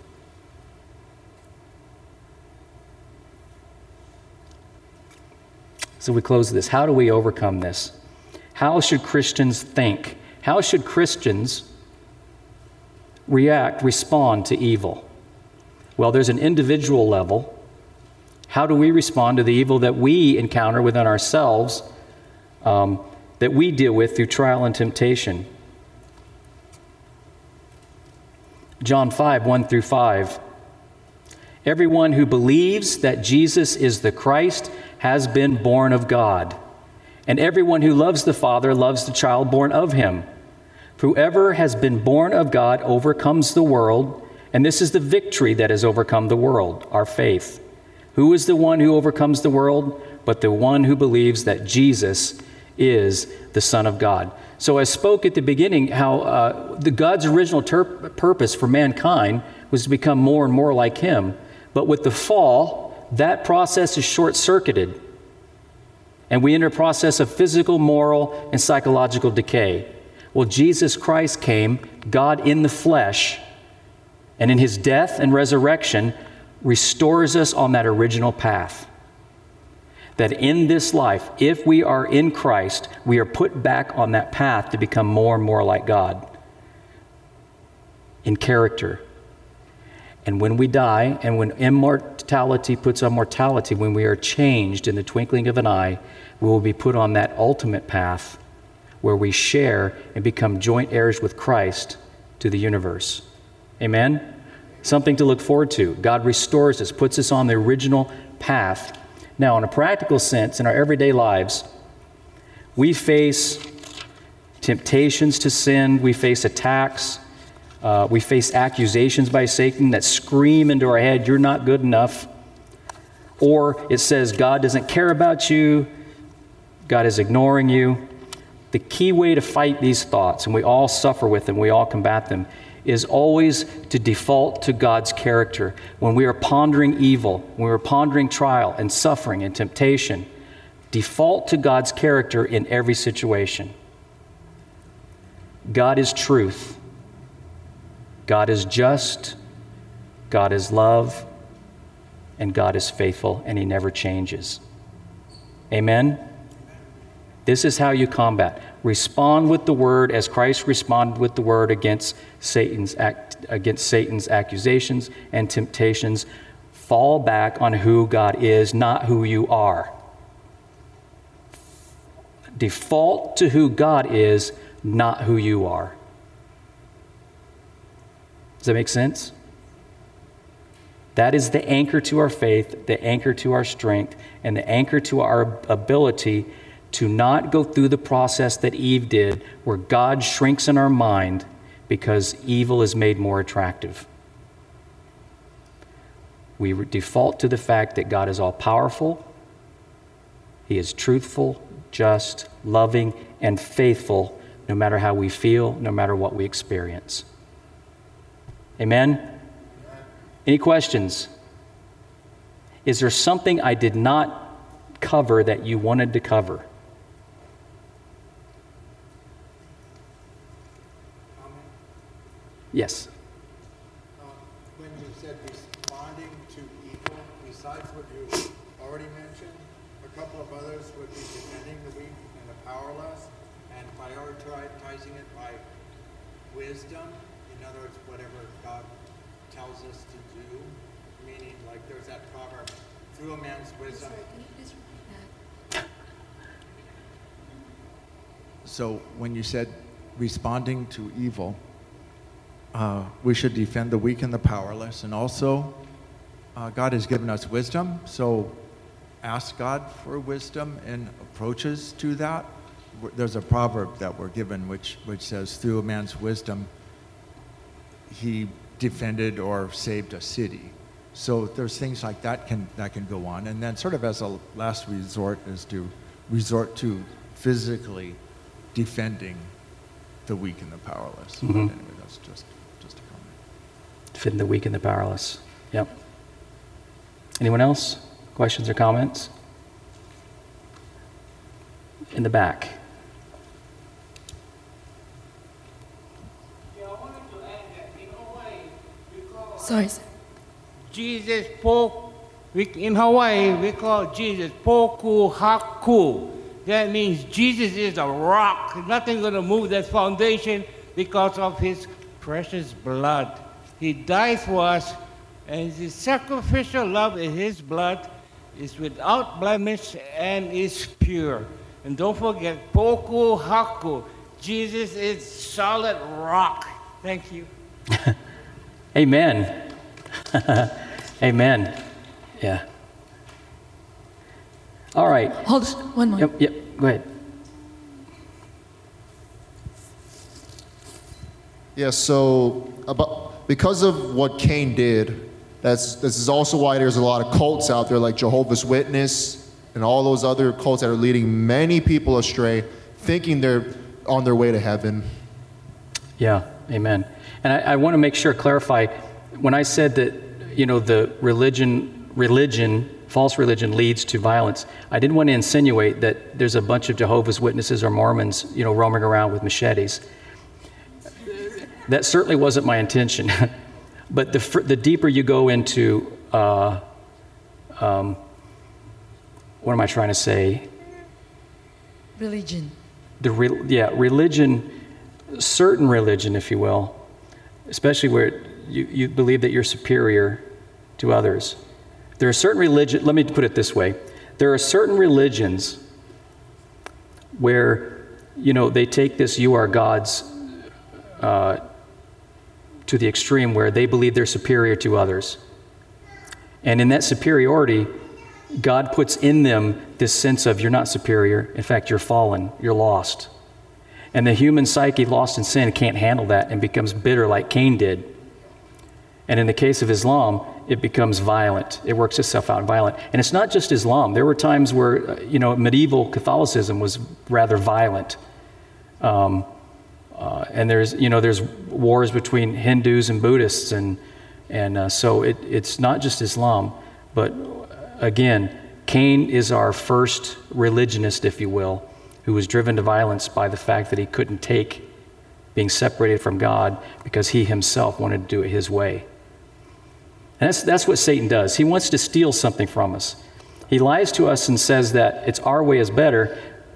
So we close this. How do we overcome this? How should Christians think? How should Christians react, respond to evil? Well, there's an individual level. How do we respond to the evil that we encounter within ourselves, um, that we deal with through trial and temptation? John five, one through five. Everyone who believes that Jesus is the Christ has been born of God, and everyone who loves the Father loves the child born of him. Whoever has been born of God overcomes the world, and this is the victory that has overcome the world, our faith. Who is the one who overcomes the world? But the one who believes that Jesus is the Son of God. So I spoke at the beginning how uh, the God's original ter- purpose for mankind was to become more and more like Him. But with the fall, that process is short-circuited. And we enter a process of physical, moral, and psychological decay. Well, Jesus Christ came, God in the flesh, and in His death and resurrection, restores us on that original path. That in this life, if we are in Christ, we are put back on that path to become more and more like God in character. And when we die, and when immortality puts on mortality, when we are changed in the twinkling of an eye, we will be put on that ultimate path where we share and become joint heirs with Christ to the universe. Amen? Something to look forward to. God restores us, puts us on the original path. Now, in a practical sense, in our everyday lives, we face temptations to sin, we face attacks, Uh, we face accusations by Satan that scream into our head, you're not good enough. Or it says God doesn't care about you, God is ignoring you. The key way to fight these thoughts, and we all suffer with them, we all combat them, is always to default to God's character. When we are pondering evil, when we are pondering trial and suffering and temptation, default to God's character in every situation. God is truth. God is just. God is love. And God is faithful, and he never changes. Amen? This is how you combat. Respond with the word as Christ responded with the word against Satan's act, against Satan's accusations and temptations. Fall back on who God is, not who you are. Default to who God is, not who you are. Does that make sense? That is the anchor to our faith, the anchor to our strength, and the anchor to our ability to not go through the process that Eve did, where God shrinks in our mind because evil is made more attractive. We default to the fact that God is all-powerful, he is truthful, just, loving, and faithful, no matter how we feel, no matter what we experience. Amen? Any questions? Is there something I did not cover that you wanted to cover? Yes. Um, when you said responding to evil, besides what you already mentioned, a couple of others would be defending the weak and the powerless, and prioritizing it by wisdom. In other words, whatever God tells us to do. Meaning, like there's that proverb, through a man's wisdom. Sorry, can you please repeat that? So when you said responding to evil, uh, we should defend the weak and the powerless. And also, uh, God has given us wisdom, so ask God for wisdom and approaches to that. There's a proverb that we're given which, which says, through a man's wisdom, he defended or saved a city. So there's things like that can that can go on. And then sort of as a last resort is to resort to physically defending the weak and the powerless. Mm-hmm. But anyway, that's just, just a comment. Defend the weak and the powerless. Yep. Anyone else? Questions or comments? In the back. Sorry, sir. Jesus po, in Hawaii, we call Jesus Poku Haku. That means Jesus is a rock. Nothing's going to move that foundation because of his precious blood. He died for us, and his sacrificial love in his blood is without blemish and is pure. And don't forget, Poku Haku. Jesus is solid rock. Thank you. Amen. Amen. Yeah. All right. Hold on, one more. Yep, yep, go ahead. Yeah, so about, because of what Cain did, that's, this is also why there's a lot of cults out there like Jehovah's Witness and all those other cults that are leading many people astray, thinking they're on their way to heaven. Yeah, amen. And I, I want to make sure, clarify, when I said that, you know, the religion, religion, false religion leads to violence, I didn't want to insinuate that there's a bunch of Jehovah's Witnesses or Mormons, you know, roaming around with machetes. That certainly wasn't my intention. But the, the deeper you go into, uh, um, what am I trying to say? Religion. The re, yeah, religion, certain religion, if you will, especially where you, you believe that you're superior to others. There are certain religion, let me put it this way. There are certain religions where, you know, they take this you are God's uh, to the extreme where they believe they're superior to others. And in that superiority, God puts in them this sense of you're not superior. In fact, you're fallen, you're lost. And the human psyche lost in sin can't handle that and becomes bitter like Cain did. And in the case of Islam, it becomes violent. It works itself out violent. And it's not just Islam. There were times where, you know, medieval Catholicism was rather violent. Um, uh, and there's, you know, there's wars between Hindus and Buddhists. And, and uh, so it, it's not just Islam. But again, Cain is our first religionist, if you will, who was driven to violence by the fact that he couldn't take being separated from God because he himself wanted to do it his way. And that's, that's what Satan does. He wants to steal something from us. He lies to us and says that it's our way is better.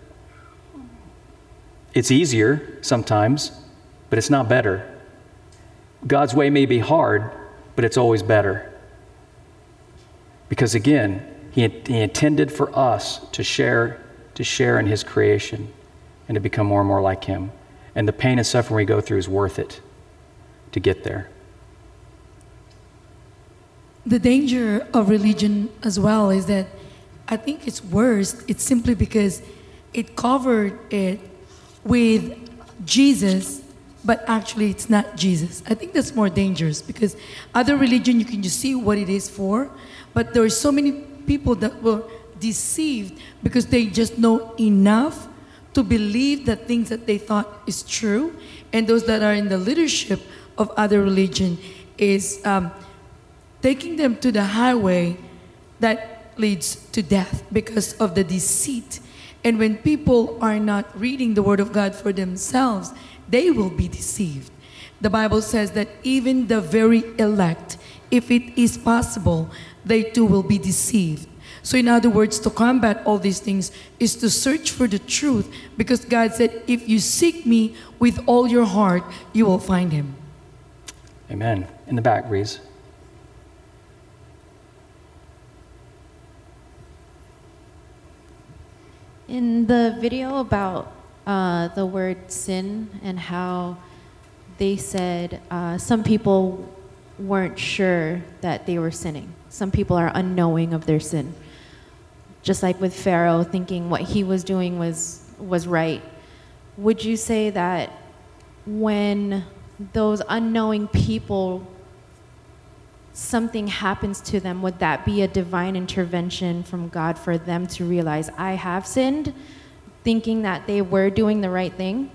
It's easier sometimes, but it's not better. God's way may be hard, but it's always better. Because again, he, he intended for us to share, to share in his creation and to become more and more like him. And the pain and suffering we go through is worth it to get there. The danger of religion as well is that I think it's worse. It's simply because it covered it with Jesus, but actually it's not Jesus. I think that's more dangerous because other religion, you can just see what it is for, but there are so many people that were deceived because they just know enough to believe the things that they thought is true, and those that are in the leadership of other religion is um, taking them to the highway that leads to death because of the deceit. And when people are not reading the Word of God for themselves, they will be deceived. The Bible says that even the very elect, if it is possible, they too will be deceived. So in other words, to combat all these things is to search for the truth, because God said, if you seek me with all your heart, you will find him. Amen. In the back, Reese. In the video about uh, the word sin and how they said uh, some people weren't sure that they were sinning. Some people are unknowing of their sin. Just like with Pharaoh, thinking what he was doing was, was right. Would you say that when those unknowing people, something happens to them, would that be a divine intervention from God for them to realize, I have sinned, thinking that they were doing the right thing?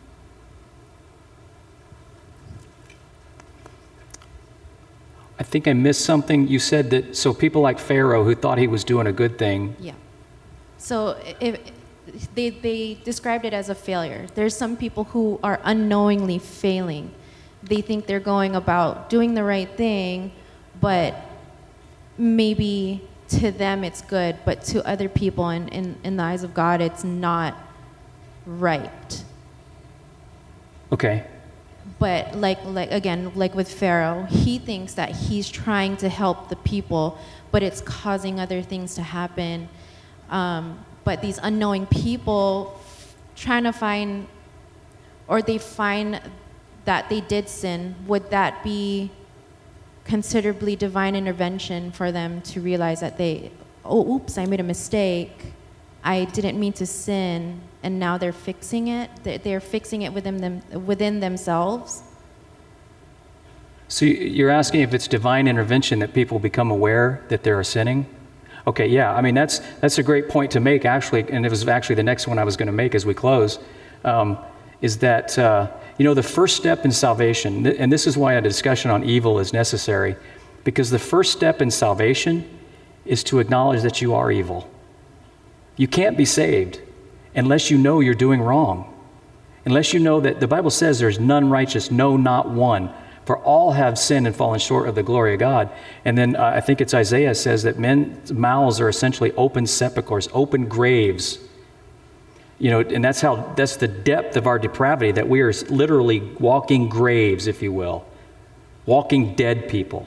I think I missed something. You said that, so people like Pharaoh who thought he was doing a good thing. Yeah. So if, they, they described it as a failure. There's some people who are unknowingly failing. They think they're going about doing the right thing, but maybe to them it's good, but to other people in, in, in the eyes of God, it's not right. Okay. But like, like again, like with Pharaoh, he thinks that he's trying to help the people, but it's causing other things to happen. Um, but these unknowing people trying to find, or they find that they did sin, would that be considerably divine intervention for them to realize that they, oh, oops, I made a mistake. I didn't mean to sin, and now they're fixing it. They're fixing it within them, within themselves. So you're asking if it's divine intervention that people become aware that they're sinning? Okay, yeah. I mean, that's that's a great point to make, actually, and it was actually the next one I was going to make as we close. Um, is that uh, you know the first step in salvation, and this is why a discussion on evil is necessary, because the first step in salvation is to acknowledge that you are evil. You can't be saved unless you know you're doing wrong. Unless you know that the Bible says there's none righteous, no, not one. For all have sinned and fallen short of the glory of God. And then uh, I think it's Isaiah says that men's mouths are essentially open sepulchres, open graves. You know, and that's how, that's the depth of our depravity, that we are literally walking graves, if you will, walking dead people.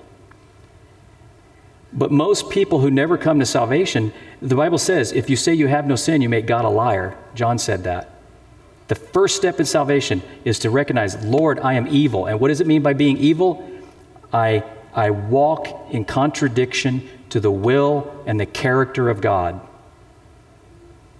But most people who never come to salvation, the Bible says, if you say you have no sin, you make God a liar. John said that. The first step in salvation is to recognize, Lord, I am evil. And what does it mean by being evil? I, I walk in contradiction to the will and the character of God.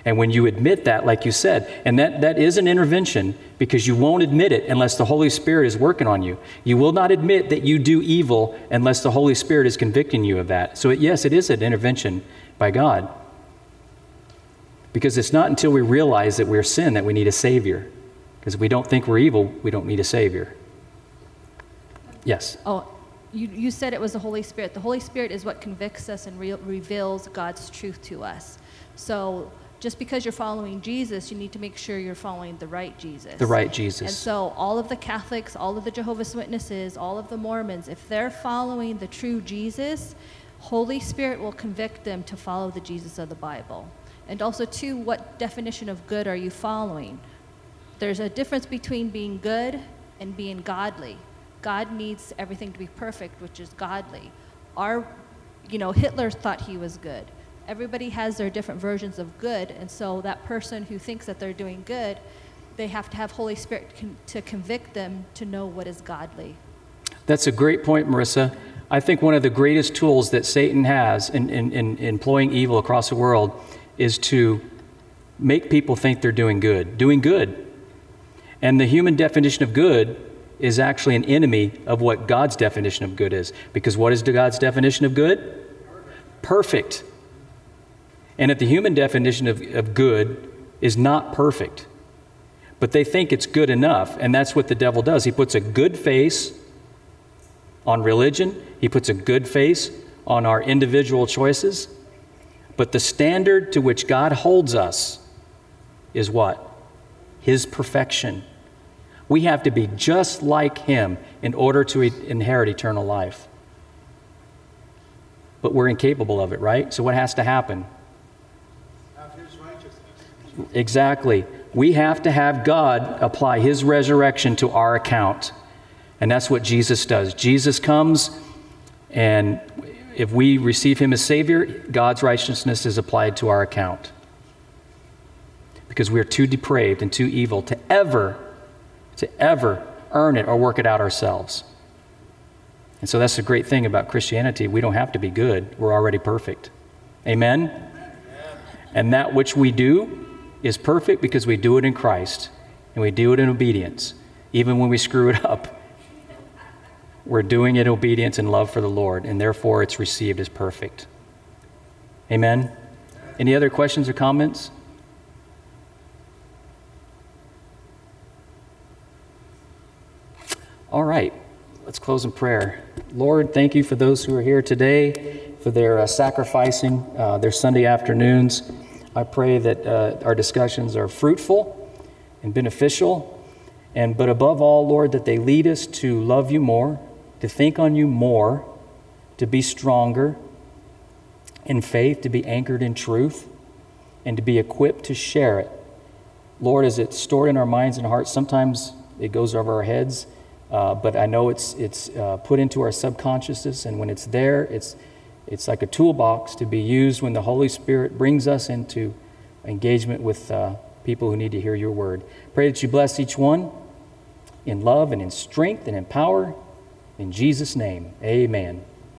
And when you admit that, like you said, and that, that is an intervention because you won't admit it unless the Holy Spirit is working on you. You will not admit that you do evil unless the Holy Spirit is convicting you of that. So it, yes, it is an intervention by God. Because it's not until we realize that we're sin that we need a Savior. Because if we don't think we're evil, we don't need a Savior. Yes? Oh, you, you said it was the Holy Spirit. The Holy Spirit is what convicts us and re- reveals God's truth to us. So just because you're following Jesus, you need to make sure you're following the right Jesus. The right Jesus. And so all of the Catholics, all of the Jehovah's Witnesses, all of the Mormons, if they're following the true Jesus, Holy Spirit will convict them to follow the Jesus of the Bible. And also, too, what definition of good are you following? There's a difference between being good and being godly. God needs everything to be perfect, which is godly. Our, you know, Hitler thought he was good. Everybody has their different versions of good, and so that person who thinks that they're doing good, they have to have Holy Spirit con- to convict them to know what is godly. That's a great point, Marissa. I think one of the greatest tools that Satan has in, in, in employing evil across the world is to make people think they're doing good, doing good. And the human definition of good is actually an enemy of what God's definition of good is. Because what is God's definition of good? Perfect. And that the human definition of, of good is not perfect. But they think it's good enough, and that's what the devil does. He puts a good face on religion. He puts a good face on our individual choices. But the standard to which God holds us is what? His perfection. We have to be just like Him in order to e- inherit eternal life. But we're incapable of it, right? So what has to happen? Have His righteousness. Exactly. We have to have God apply His resurrection to our account. And that's what Jesus does. Jesus comes, and if we receive Him as Savior, God's righteousness is applied to our account. Because we are too depraved and too evil to ever, to ever earn it or work it out ourselves. And so that's the great thing about Christianity. We don't have to be good. We're already perfect. Amen? Amen. And that which we do is perfect because we do it in Christ. And we do it in obedience. Even when we screw it up, we're doing it in obedience and love for the Lord. And therefore, it's received as perfect. Amen? Any other questions or comments? All right, let's close in prayer. Lord, thank you for those who are here today, for their uh, sacrificing uh, their Sunday afternoons. I pray that uh, our discussions are fruitful and beneficial, and but above all, Lord, that they lead us to love you more, to think on you more, to be stronger in faith, to be anchored in truth, and to be equipped to share it. Lord, as it's stored in our minds and hearts, sometimes it goes over our heads. Uh, but I know it's it's uh, put into our subconsciousness, and when it's there, it's it's like a toolbox to be used when the Holy Spirit brings us into engagement with uh, people who need to hear your word. Pray that you bless each one in love and in strength and in power. In Jesus' name, amen.